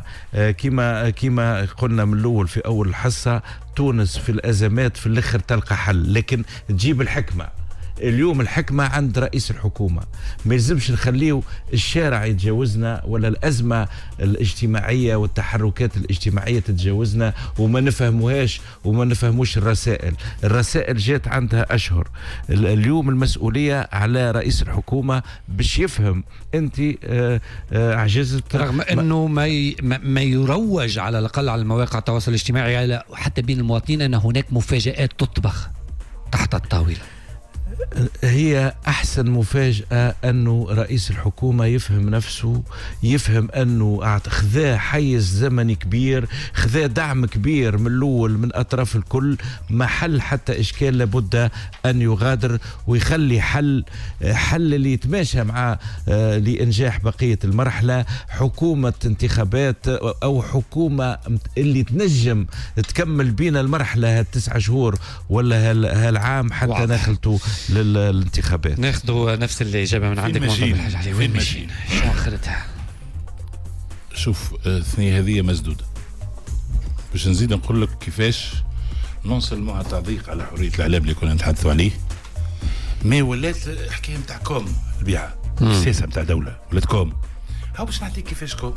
كما قلنا من الأول في أول الحصة، تونس في الأزمات في الآخر تلقى حل، لكن تجيب الحكمة. اليوم الحكمة عند رئيس الحكومة، ما يلزمش نخليه الشارع يتجاوزنا ولا الأزمة الاجتماعية والتحركات الاجتماعية تتجاوزنا وما نفهموهاش وما نفهموش الرسائل جات عندها أشهر. اليوم المسؤولية على رئيس الحكومة باش يفهم أنت عجزت، رغم أنه ما يروج على الأقل على مواقع التواصل الاجتماعي حتى بين المواطنين أن هناك مفاجآت تطبخ تحت الطاولة. هي أحسن مفاجأة أنه رئيس الحكومة يفهم نفسه، يفهم أنه خذا حيز زمني كبير، خذا دعم كبير من الأول من أطراف الكل، ما حل حتى إشكال لابد أن يغادر ويخلي حل اللي يتماشى مع لإنجاح بقية المرحلة. حكومة انتخابات أو حكومة اللي تنجم تكمل بين المرحلة 9 شهور ولا هالعام حتى ناخلته للانتخابات. ناخذوا نفس الإجابة من عندك وين ماشيين؟ شو آخرتها؟ شوف الثنية هذه مسدودة. باش نزيد نقول لك كيفاش نوصل مع تضييق على حرية الإعلام اللي كنا نتحدثوا عليه، ما ولات حكاية متاع كوم البيعة، السياسة متاع دولة ولات كوم. هاو باش نعطيك كيفاش كوم.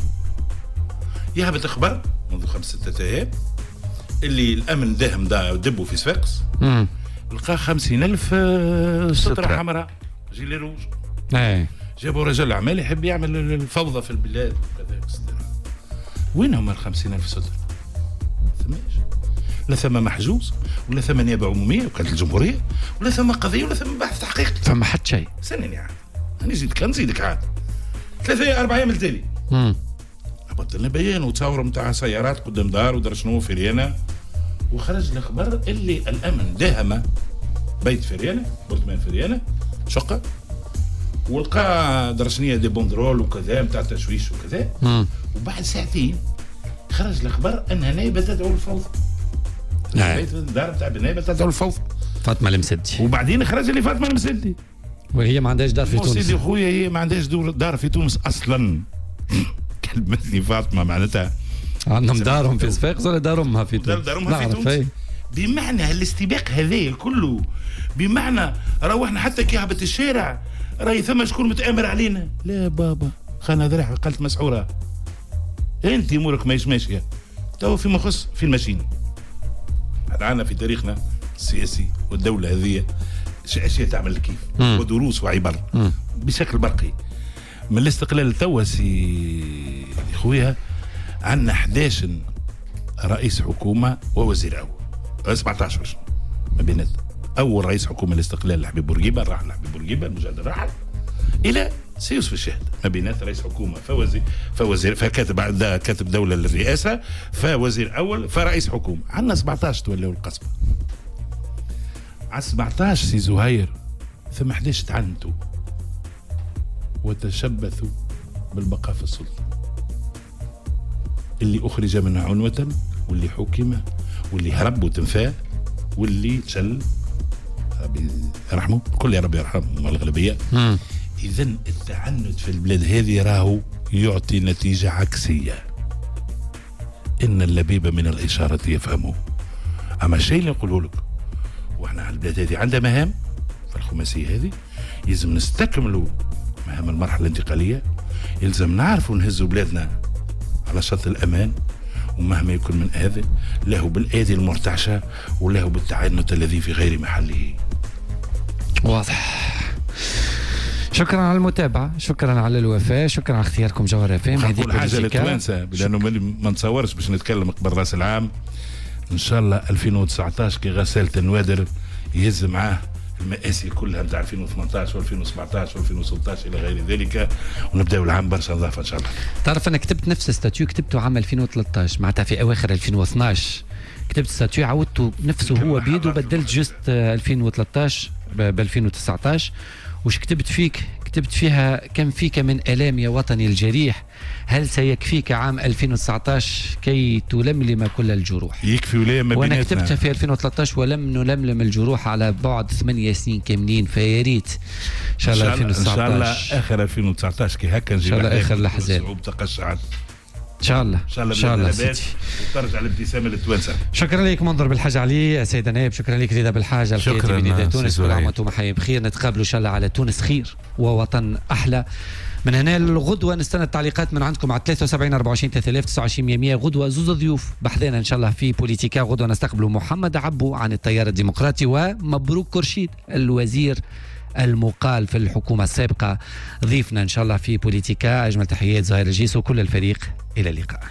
يهبط أخبار منذ 5-6 أيام اللي الأمن داهم دبوا في صفاقس، لقى 50,000 سترة حمراء جيلي روج. جابوا رجل أعمال يحب يعمل الفوضى في البلاد وكذا. وين هم 50,000 سترة؟ ثماش، لا ثم محجوز ولا ثم نيابة عمومية وكالة الجمهورية ولا ثم قضية ولا ثم بحث تحقيقي. فما حد شيء. سنني عاد، أنا نزيدك عاد 3-4 أيام التالي هبط لنا بيان وتصور نتاع سيارات قدام دار ودار شنو في ريانا، وخرج الخبر اللي الامن داهم بيت في ريانا، برطمان في ريانا شقه، ولقى درشنيه دي بوندرول وكذا نتاع تشويش وكذا. وبعد ساعتين خرج الخبر انها نائبه تدعو للفوضى. بيت الدار نتاع نائبه تدعو للفوضى فاطمه المسدي. وبعدين خرج لي فاطمه المسدي وهي ما عندهاش دار في تونس. سيدي خويا هي ما عندهاش دار في تونس اصلا. كلمت لي فاطمه معناتها عندهم دارهم في صفاقس ولا دار امها في تونس؟ دار امها في تونس. بمعنى هالاستباق هذا كله، بمعنى روحنا حتى كي هبط الشارع راهي ثم شكون متآمر علينا. لا بابا خانا ذراع قلت مسعوره، انت امورك ماهيش ماشيه. تو فيما يخص في الماشين عندنا في تاريخنا السياسي والدوله هذه اشياء تعمل كيف ودروس وعبر بشكل برقي. من الاستقلال توا سي خويا عندنا 11 رئيس حكومه ووزير اول، 17 ما بينات. اول رئيس حكومه الاستقلال لحبيب بورقيبه، راح لحبيب بورقيبه المجاهد راح الى سي يوسف الشاهد، ما بينات رئيس حكومه فوزير كاتب دوله للرئاسه، فوزير اول، فرئيس حكومه. عندنا 17 تولاوا القصبه. على 17 سي زهير ثم 11 تعنتوا وتشبثوا بالبقاء في السلطه. اللي اخرج منها عنوه، واللي حكم، واللي هرب وتنفاه، واللي شل ربي يرحمه، الكل يا ربي يرحمهم الغالبيه. اذا التعنت في البلاد هذه راهو يعطي نتيجه عكسيه. ان اللبيب من الاشاره يفهمه. اما الشيء اللي نقوله لك، واحنا على البلاد هذه عندها مهام في الخماسيه هذه، يلزم نستكملوا مهام المرحله الانتقاليه، يلزم نعرفوا نهزوا بلادنا على شط الامان، ومهما يكون من هذا له بالايدي المرتعشه وله بالتعنت الذي في غير محله. واضح. شكرا على المتابعه، شكرا على الوفاء، شكرا على اختياركم جوهر فهم. هذه حاجه للتوانسه لانه ما نتصورش باش نتكلم قبل راس العام ان شاء الله 2019 كي غسالة النوادر يهز معاه المآسي كلها نتاع 2018 و2017 و2016 الى غير ذلك، ونبداو العام برشا نظافه ان شاء الله. تعرف انا كتبت نفس ستاتيو كتبته عام 2013 معناتها في اواخر 2012 كتبت ستاتيو عودته نفسه هو بيده، بدلت جست 2013 ب 2019. وش كتبت فيك؟ كتبت فيها كم فيك من آلام يا وطني الجريح، هل سيكفيك عام 2019 كي تلملم كل الجروح؟ يكفي ولا ما وانا كتبتها في 2013 ولم نلملم الجروح على بعد 8 سنين كاملين، فيا ريت ان شاء الله 2019 ان شاء الله اخر 2019 كي هكا نجيب ان شاء الله اخر الاحزان صعوب تقشعت ان شاء الله ان شاء الله سيدي، وترجع الابتسامه للتوانسه. شكرا لك منظر بالحاج علي سيد نائب، شكرا لك رضا بالحاجه الكاتب بنداء تونس. كل عام وانتم حي بخير، نتقابلوا ان شاء الله على تونس خير ووطن احلى. من هنا الغدوه نستنى التعليقات من عندكم على 73 24 3000 29 100. غدوه زوز ضيوف بحذانا ان شاء الله في بوليتيكا. غدوه نستقبل محمد عبو عن التيار الديمقراطي، ومبروك كرشيد الوزير المقال في الحكومة السابقة ضيفنا إن شاء الله في بوليتيكا. أجمل تحيات زهير الجيس وكل الفريق، إلى اللقاء.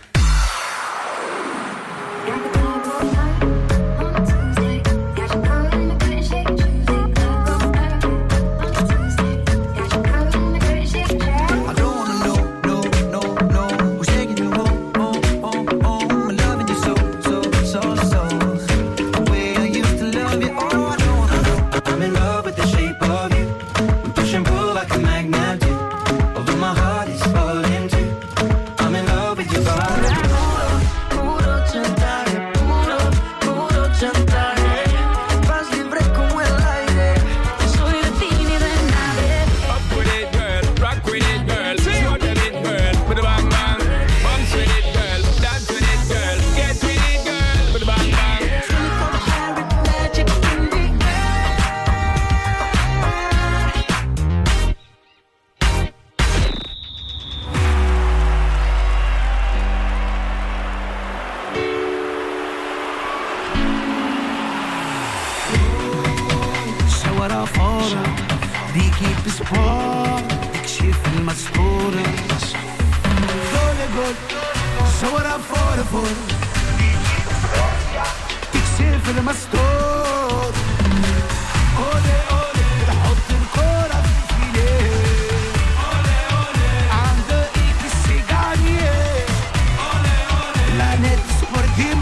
عند ايد السجاد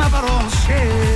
مبروك